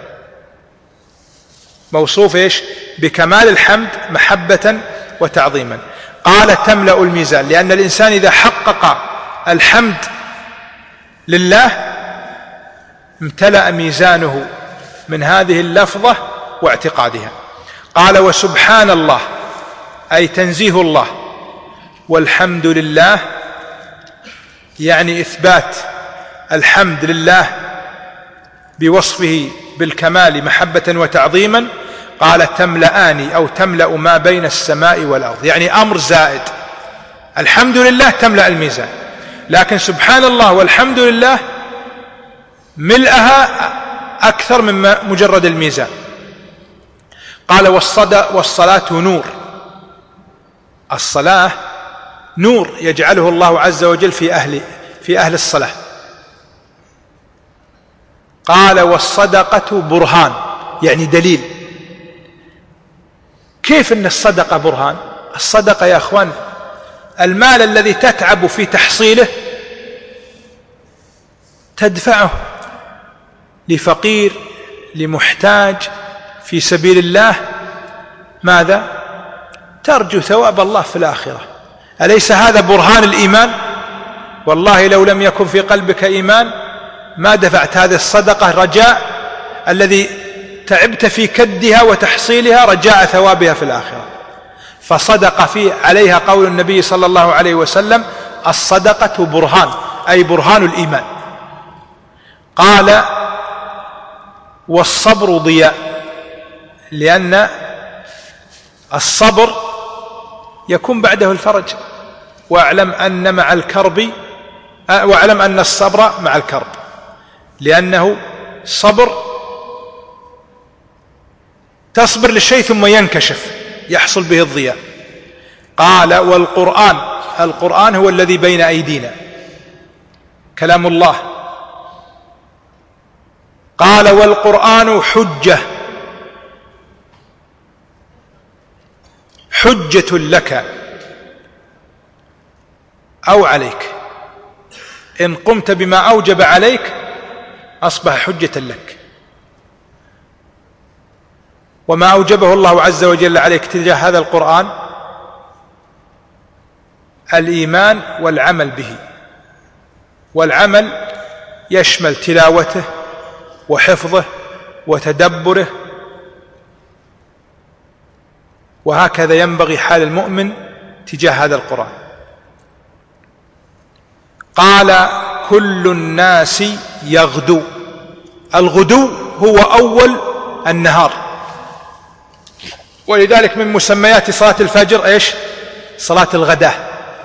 موصوف إيش؟ بكمال الحمد محبة وتعظيما. قال تملأ الميزان، لأن الإنسان إذا حقق الحمد لله امتلأ ميزانه من هذه اللفظة واعتقادها. قال وسبحان الله أي تنزيه الله، والحمد لله يعني إثبات الحمد لله بوصفه بالكمال محبة وتعظيما. قال تملأان أو تملأ ما بين السماء والأرض، يعني أمر زائد. الحمد لله تملأ الميزان، لكن سبحان الله والحمد لله ملأها أكثر من مجرد الميزان. قال والصلاة نور. الصلاة نور يجعله الله عز وجل في أهل الصلاة. قال والصدقة برهان، يعني دليل. كيف أن الصدقة برهان؟ الصدقة يا أخوان المال الذي تتعب في تحصيله تدفعه لفقير لمحتاج في سبيل الله، ماذا؟ ترجو ثواب الله في الآخرة. أليس هذا برهان الإيمان؟ والله لو لم يكن في قلبك إيمان ما دفعت هذه الصدقة رجاء الذي تعبت في كدها وتحصيلها، رجاء ثوابها في الآخرة. فصدق عليها قول النبي صلى الله عليه وسلم الصدقة برهان، أي برهان الإيمان. قال والصبر ضياء، لأن الصبر يكون بعده الفرج. واعلم أن الصبر مع الكرب، لأنه صبر تصبر للشيء ثم ينكشف يحصل به الضياء. قال القرآن هو الذي بين أيدينا كلام الله. قال والقرآن حجة لك أو عليك، إن قمت بما أوجب عليك أصبح حجة لك، وما أوجبه الله عز وجل عليك تجاه هذا القرآن الإيمان والعمل به، والعمل يشمل تلاوته وحفظه وتدبره، وهكذا ينبغي حال المؤمن تجاه هذا القرآن. قال كل الناس يغدو. الغدو هو أول النهار، ولذلك من مسميات صلاة الفجر إيش؟ صلاة الغداة.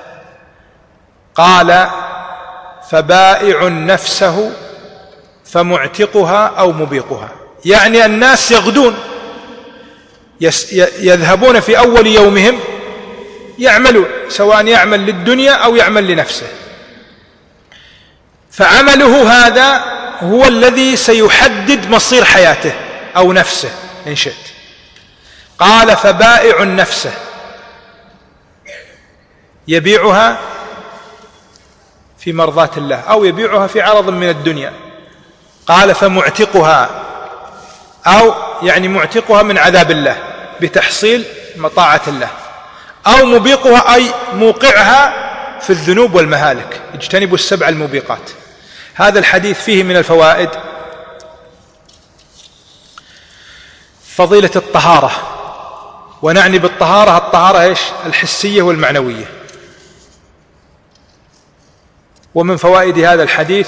قال فبائع نفسه فمعتقها أو مبيقها، يعني الناس يغدون، يذهبون في أول يومهم يعملون، سواء يعمل للدنيا أو يعمل لنفسه، فعمله هذا هو الذي سيحدد مصير حياته أو نفسه إن شئت. قال فبائع نفسه، يبيعها في مرضاة الله أو يبيعها في عرض من الدنيا. قال فمعتقها، أو يعني معتقها من عذاب الله بتحصيل مطاعة الله، أو مبيقها أي موقعها في الذنوب والمهالك، اجتنبوا السبع الموبقات. هذا الحديث فيه من الفوائد فضيلة الطهارة، ونعني بالطهارة الطهارة إيش؟ الحسية والمعنوية. ومن فوائد هذا الحديث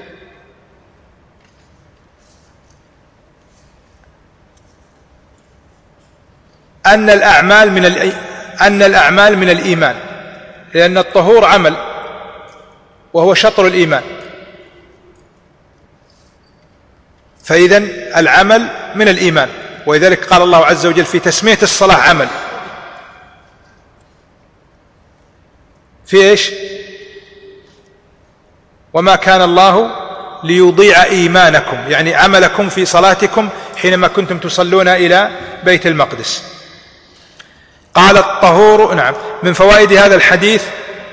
أن الأعمال من الإيمان، لأن الطهور عمل وهو شطر الإيمان، فإذن العمل من الإيمان، ولذلك قال الله عز وجل في تسمية الصلاة عمل. في إيش؟ وما كان الله ليضيع إيمانكم، يعني عملكم في صلاتكم حينما كنتم تصلون إلى بيت المقدس. قال الطهور. نعم، من فوائد هذا الحديث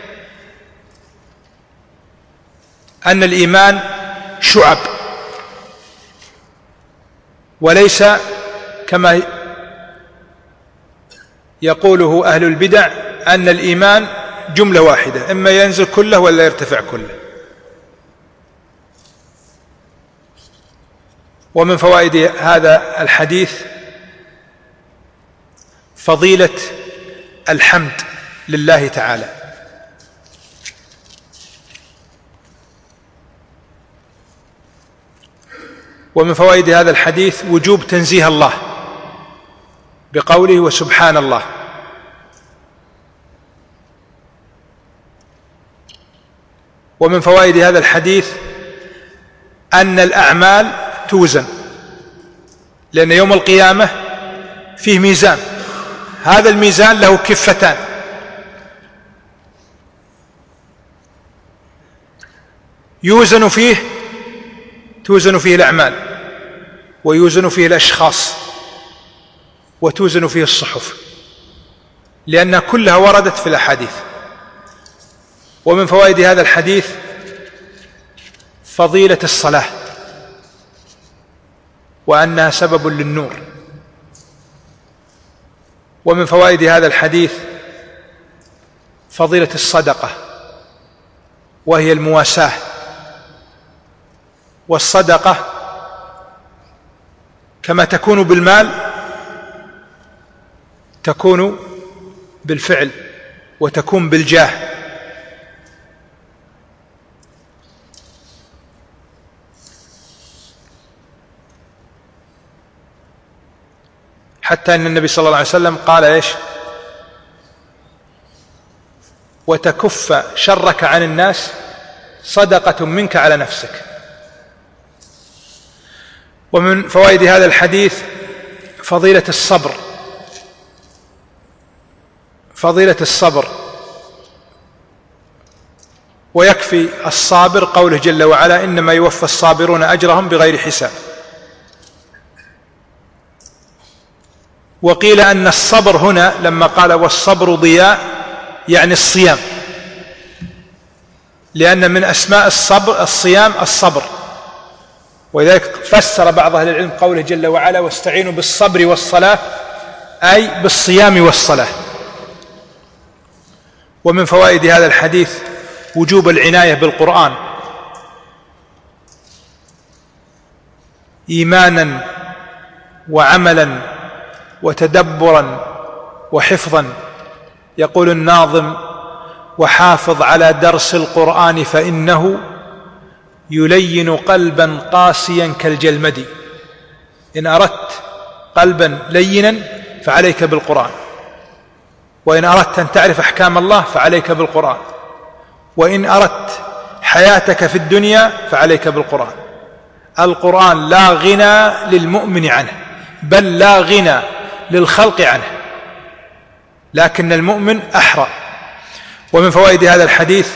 أن الإيمان شعب، وليس كما يقوله أهل البدع أن الإيمان جملة واحدة، إما ينزل كله ولا يرتفع كله. ومن فوائد هذا الحديث فضيلة الحمد لله تعالى، ومن فوائد هذا الحديث وجوب تنزيه الله بقوله وسبحان الله. ومن فوائد هذا الحديث أن الأعمال توزن، لأن يوم القيامة فيه ميزان، هذا الميزان له كفتان، توزن فيه الأعمال، ويوزن فيه الأشخاص، وتوزن فيه الصحف، لأنها كلها وردت في الأحاديث. ومن فوائد هذا الحديث فضيلة الصلاة، وأنها سبب للنور. ومن فوائد هذا الحديث فضيلة الصدقة، وهي المواساة، والصدقة كما تكون بالمال تكون بالفعل وتكون بالجاه. حتى أن النبي صلى الله عليه وسلم قال إيش؟ وتكف شرك عن الناس صدقة منك على نفسك. ومن فوائد هذا الحديث فضيلة الصبر، ويكفي الصابر قوله جل وعلا إنما يوفى الصابرون أجرهم بغير حساب. وقيل أن الصبر هنا لما قال والصبر ضياء يعني الصيام، لأن من أسماء الصيام الصبر، ولذلك فسر بعض أهل العلم قوله جل وعلا واستعينوا بالصبر والصلاة، أي بالصيام والصلاة. ومن فوائد هذا الحديث وجوب العناية بالقرآن إيمانا وعملا وتدبرا وحفظا. يقول الناظم: وحافظ على درس القرآن فإنه يلين قلبا قاسيا كالجلمد. إن أردت قلبا لينا فعليك بالقرآن، وإن أردت أن تعرف أحكام الله فعليك بالقرآن، وإن أردت حياتك في الدنيا فعليك بالقرآن. القرآن لا غنى للمؤمن عنه، بل لا غنى للخلق عنه، لكن المؤمن أحرى. ومن فوائد هذا الحديث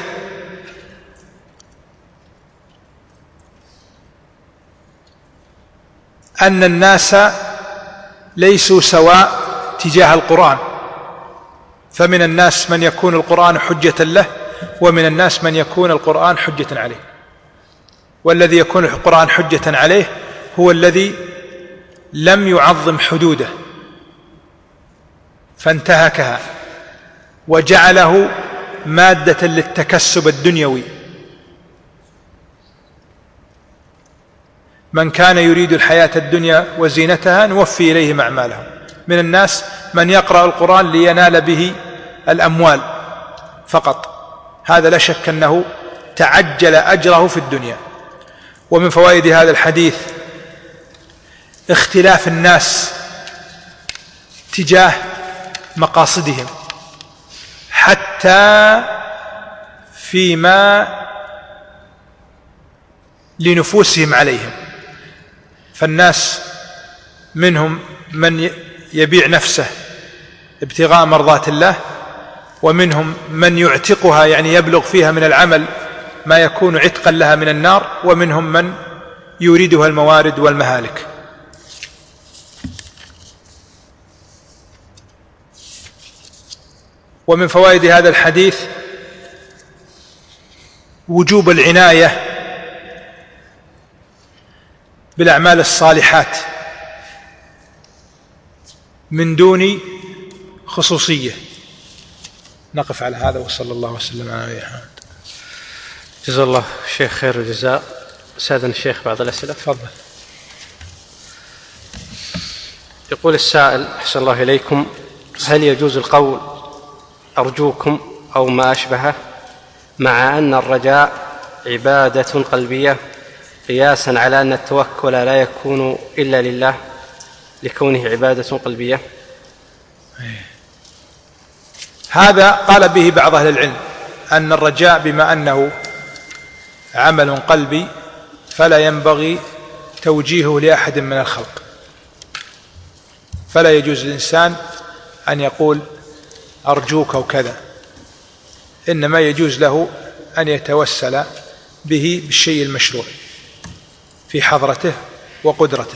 أن الناس ليسوا سواء تجاه القرآن، فمن الناس من يكون القرآن حجة له، ومن الناس من يكون القرآن حجة عليه. والذي يكون القرآن حجة عليه هو الذي لم يعظم حدوده فانتهكها وجعله مادة للتكسب الدنيوي. من كان يريد الحياة الدنيا وزينتها نوفي إليهم أعمالهم. من الناس من يقرأ القرآن لينال به الأموال فقط، هذا لا شك أنه تعجل أجره في الدنيا. ومن فوائد هذا الحديث اختلاف الناس تجاه مقاصدهم حتى فيما لنفوسهم عليهم. فالناس منهم من يبيع نفسه ابتغاء مرضات الله، ومنهم من يعتقها، يعني يبلغ فيها من العمل ما يكون عتقا لها من النار، ومنهم من يريدها الموارد والمهالك. ومن فوائد هذا الحديث وجوب العناية بالأعمال الصالحات من دون خصوصية. نقف على هذا، وصلى الله وسلم على نبينا محمد. جزا الله الشيخ خير الجزاء. سادنا الشيخ بعض الأسئلة. تفضل. يقول السائل: أحسن الله إليكم، هل يجوز القول أرجوكم أو ما أشبهه مع أن الرجاء عبادة قلبية، قياسا على أن التوكل لا يكون إلا لله لكونه عبادة قلبية؟ هذا قال به بعض أهل العلم، أن الرجاء بما أنه عمل قلبي فلا ينبغي توجيهه لأحد من الخلق، فلا يجوز للإنسان أن يقول أرجوك أو كذا، إنما يجوز له أن يتوسل به بالشيء المشروع في حضرته وقدرته.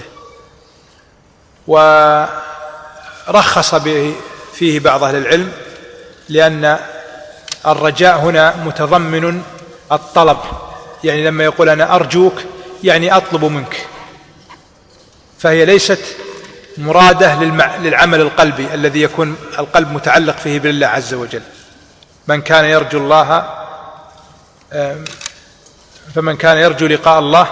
ورخص فيه بعض أهل العلم، لأن الرجاء هنا متضمن الطلب، يعني لما يقول أنا أرجوك يعني أطلب منك، فهي ليست مرادة للعمل القلبي الذي يكون القلب متعلق فيه بالله عز وجل. من كان يرجو الله فمن كان يرجو لقاء الله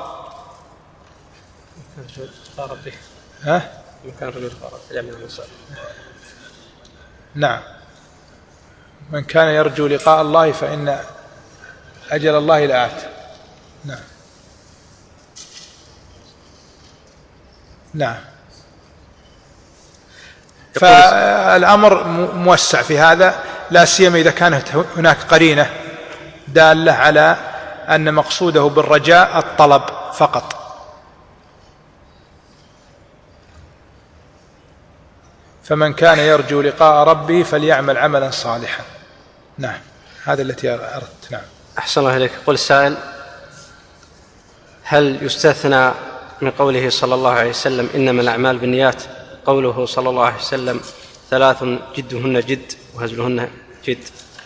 نعم، من كان يرجو لقاء الله فإن أجل الله لآت. نعم نعم. فالأمر موسع في هذا، لا سيما إذا كانت هناك قرينة دالة على أن مقصوده بالرجاء الطلب فقط. فمن كان يرجو لقاء ربه فليعمل عملا صالحا. نعم، هذا التي أردت. نعم. أحسن الله إليك. يقول السائل: هل يستثنى من قوله صلى الله عليه وسلم إنما الأعمال بالنيات قوله صلى الله عليه وسلم 3 جدهن جد وهزلهن جد؟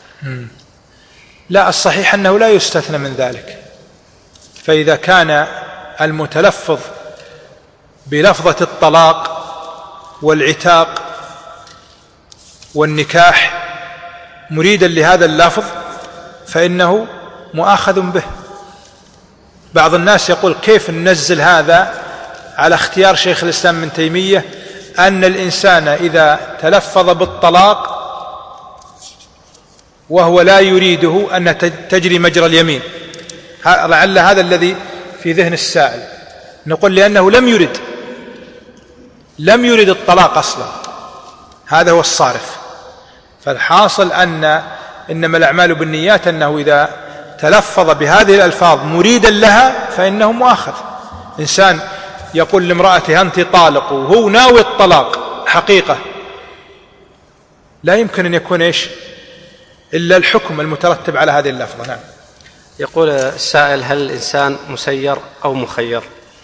لا، الصحيح أنه لا يستثنى من ذلك. فإذا كان المتلفظ بلفظة الطلاق والعتاق والنكاح مريدا لهذا اللفظ فإنه مؤاخذ به. بعض الناس يقول كيف ننزل هذا على اختيار شيخ الإسلام ابن تيمية أن الإنسان إذا تلفظ بالطلاق وهو لا يريده أن تجري مجرى اليمين. لعل هذا الذي في ذهن السائل. نقول لأنه لم يرد الطلاق أصلا، هذا هو الصارف. فالحاصل إنما الأعمال بالنيات، أنه إذا تلفظ بهذه الألفاظ مريدا لها فإنه مؤاخذ. إنسان يقول لامرأته أنت طالق وهو ناوي الطلاق حقيقة، لا يمكن أن يكون إلا الحكم المترتب على هذه اللفظة. نعم. يقول السائل: هل الإنسان مسير أو مخير؟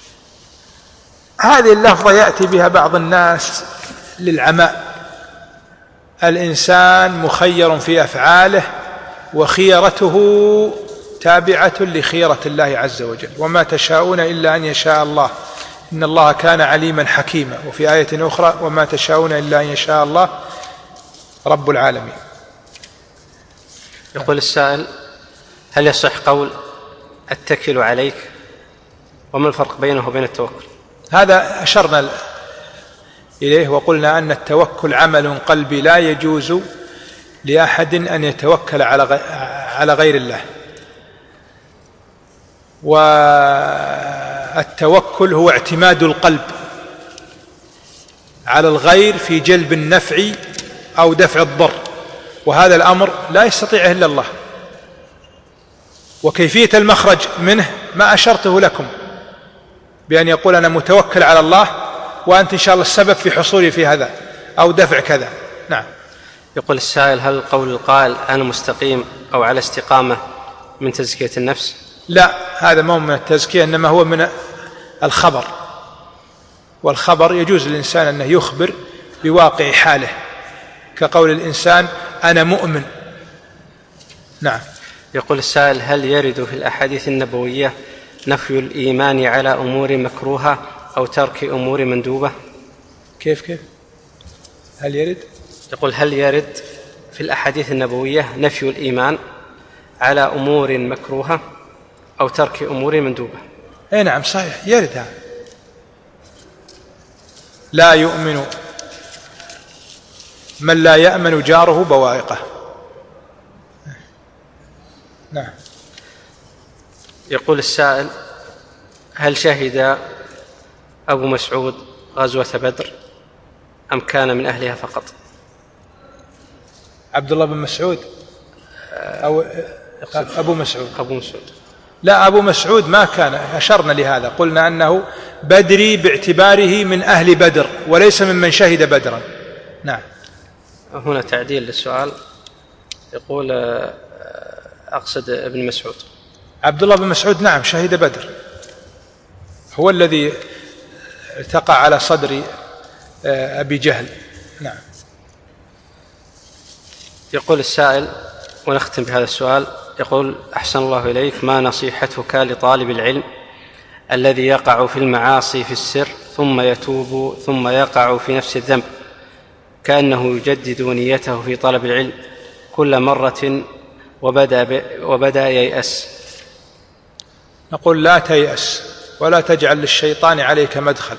هذه اللفظة يأتي بها بعض الناس للعماء. الإنسان مخير في أفعاله، وخيرته تابعة لخيرة الله عز وجل، وما تشاءون إلا أن يشاء الله إن الله كان عليما حكيما. وفي آية أخرى: وما تشاءون إلا أن يشاء الله رب العالمين. يقول السائل: هل يصح قول أتكل عليك؟ وما الفرق بينه وبين التوكل؟ هذا أشرنا إليه وقلنا أن التوكل عمل قلبي لا يجوز لأحد أن يتوكل على غير الله. والتوكل هو اعتماد القلب على الغير في جلب النفع أو دفع الضر، وهذا الأمر لا يستطيعه إلا الله. وكيفية المخرج منه ما أشرته لكم، بأن يقول أنا متوكل على الله وأنت إن شاء الله السبب في حصولي في هذا أو دفع كذا. نعم. يقول السائل: هل قول القائل أنا مستقيم أو على استقامة من تزكية النفس؟ لا، هذا ما هو من التزكية، إنما هو من الخبر، والخبر يجوز للإنسان أنه يخبر بواقع حاله، كقول الإنسان أنا مؤمن. نعم. يقول السائل: هل يرد في الأحاديث النبوية نفي الإيمان على أمور مكروهة أو ترك أمور مندوبة؟ كيف هل يرد؟ يقول: هل يرد في الأحاديث النبوية نفي الإيمان على أمور مكروهة أو ترك أمور مندوبة؟ أي نعم صحيح، يرد هذا. لا يؤمن من لا يأمن جاره بوائقه. نعم. يقول السائل: هل شهد أبو مسعود غزوة بدر أم كان من أهلها فقط؟ عبد الله بن مسعود أو أبو مسعود؟ أبو مسعود. لا، أبو مسعود ما كان، أشرنا لهذا، قلنا أنه بدري باعتباره من أهل بدر وليس ممن شهد بدرا. نعم. هنا تعديل للسؤال، يقول أقصد ابن مسعود. عبد الله بن مسعود نعم شهد بدر، هو الذي ارتقى على صدر أبي جهل. نعم. يقول السائل، ونختم بهذا السؤال، يقول: أحسن الله إليك، ما نصيحتك لطالب العلم الذي يقع في المعاصي في السر ثم يتوب ثم يقع في نفس الذنب كأنه يجدد نيته في طلب العلم كل مرة وبدأ ييأس؟ نقول: لا تيأس ولا تجعل للشيطان عليك مدخل.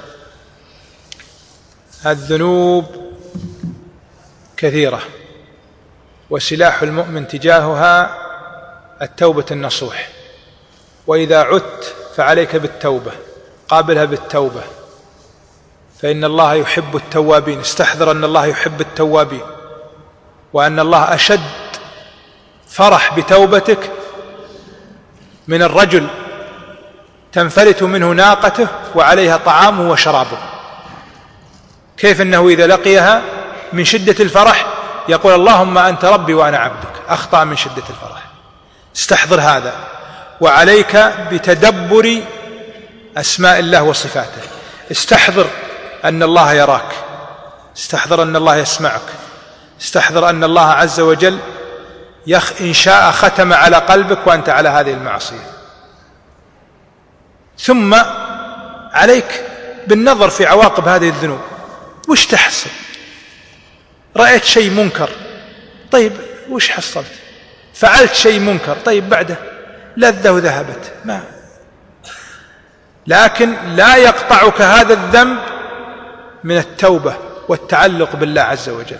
الذنوب كثيرة، وسلاح المؤمن تجاهها التوبة النصوح. وإذا عدت فعليك بالتوبة، قابلها بالتوبة، فإن الله يحب التوابين. استحضر أن الله يحب التوابين، وأن الله أشد فرح بتوبتك من الرجل تنفلت منه ناقته وعليها طعامه وشرابه. كيف أنه إذا لقيها من شدة الفرح يقول: اللهم أنت ربي وأنا عبدك، أخطأ من شدة الفرح. استحضر هذا، وعليك بتدبر أسماء الله وصفاته. استحضر أن الله يراك، استحضر أن الله يسمعك، استحضر أن الله عز وجل إن شاء ختم على قلبك وأنت على هذه المعصية. ثم عليك بالنظر في عواقب هذه الذنوب. وش تحصل؟ رأيت شيء منكر، طيب وش حصلت؟ فعلت شيء منكر، طيب بعده لذة وذهبت، ما لكن لا يقطعك هذا الذنب من التوبة والتعلق بالله عز وجل.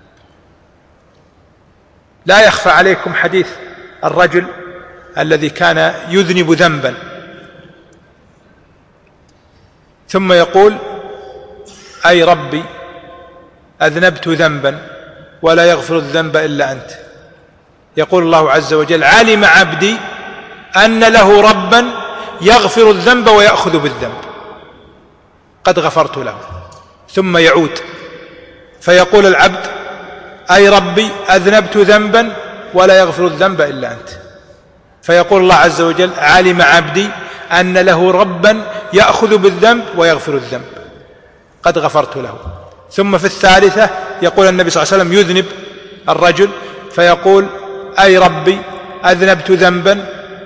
لا يخفى عليكم حديث الرجل الذي كان يذنب ذنبا ثم يقول: أي ربي أذنبت ذنبا ولا يغفر الذنب إلا أنت. يقول الله عز وجل: علم عبدي أن له ربا يغفر الذنب ويأخذ بالذنب، قد غفرت له. ثم يعود فيقول العبد: أي ربي أذنبت ذنبا ولا يغفر الذنب إلا أنت. فيقول الله عز وجل: علم عبدي أن له ربا يأخذ بالذنب ويغفر الذنب، قد غفرت له. ثم في الثالثة يقول النبي صلى الله عليه وسلم: يذنب الرجل فيقول: أي ربي أذنبت ذنبا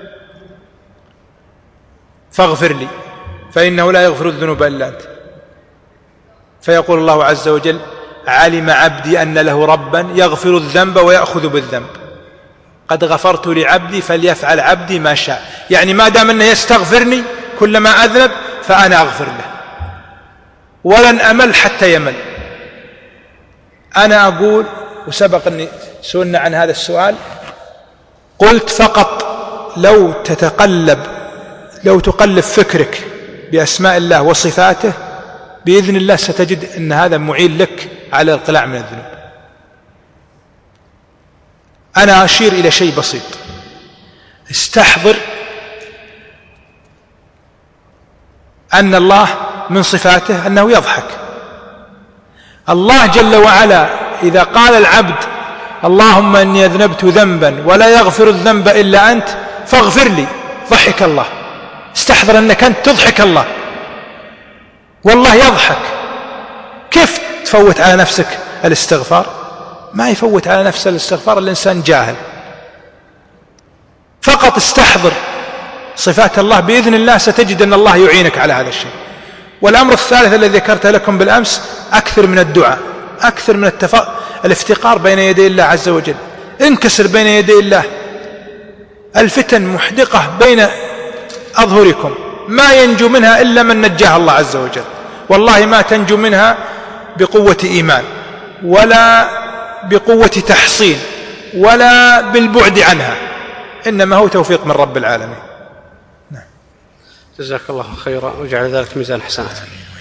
فاغفر لي فإنه لا يغفر الذنوب إلا أنت. فيقول الله عز وجل: علم عبدي أن له ربا يغفر الذنب ويأخذ بالذنب، قد غفرت لعبدي فليفعل عبدي ما شاء. يعني ما دام أنه يستغفرني كلما أذنب فأنا أغفر له ولن أمل حتى يمل. أنا أقول، وسبق أني سئلنا عن هذا السؤال، قلت فقط لو تقلب فكرك بأسماء الله وصفاته بإذن الله ستجد أن هذا معين لك على القلاع من الذنوب. أنا أشير إلى شيء بسيط، استحضر أن الله من صفاته أنه يضحك. الله جل وعلا إذا قال العبد: اللهم إني أذنبت ذنبا ولا يغفر الذنب إلا أنت فاغفر لي، ضحك الله. استحضر أنك أنت تضحك الله، والله يضحك. كيف تفوت على نفسك الاستغفار؟ ما يفوت على نفسه الاستغفار الإنسان جاهل. فقط استحضر صفات الله، بإذن الله ستجد أن الله يعينك على هذا الشيء. والأمر الثالث الذي ذكرته لكم بالأمس: أكثر من الدعاء، أكثر من الافتقار بين يدي الله عز وجل. انكسر بين يدي الله. الفتن محدقة بين أظهركم، ما ينجو منها إلا من نجاه الله عز وجل. والله ما تنجو منها بقوة إيمان ولا بقوة تحصين ولا بالبعد عنها، إنما هو توفيق من رب العالمين. جزاك الله خيرا وجعل ذلك ميزان حسناتك.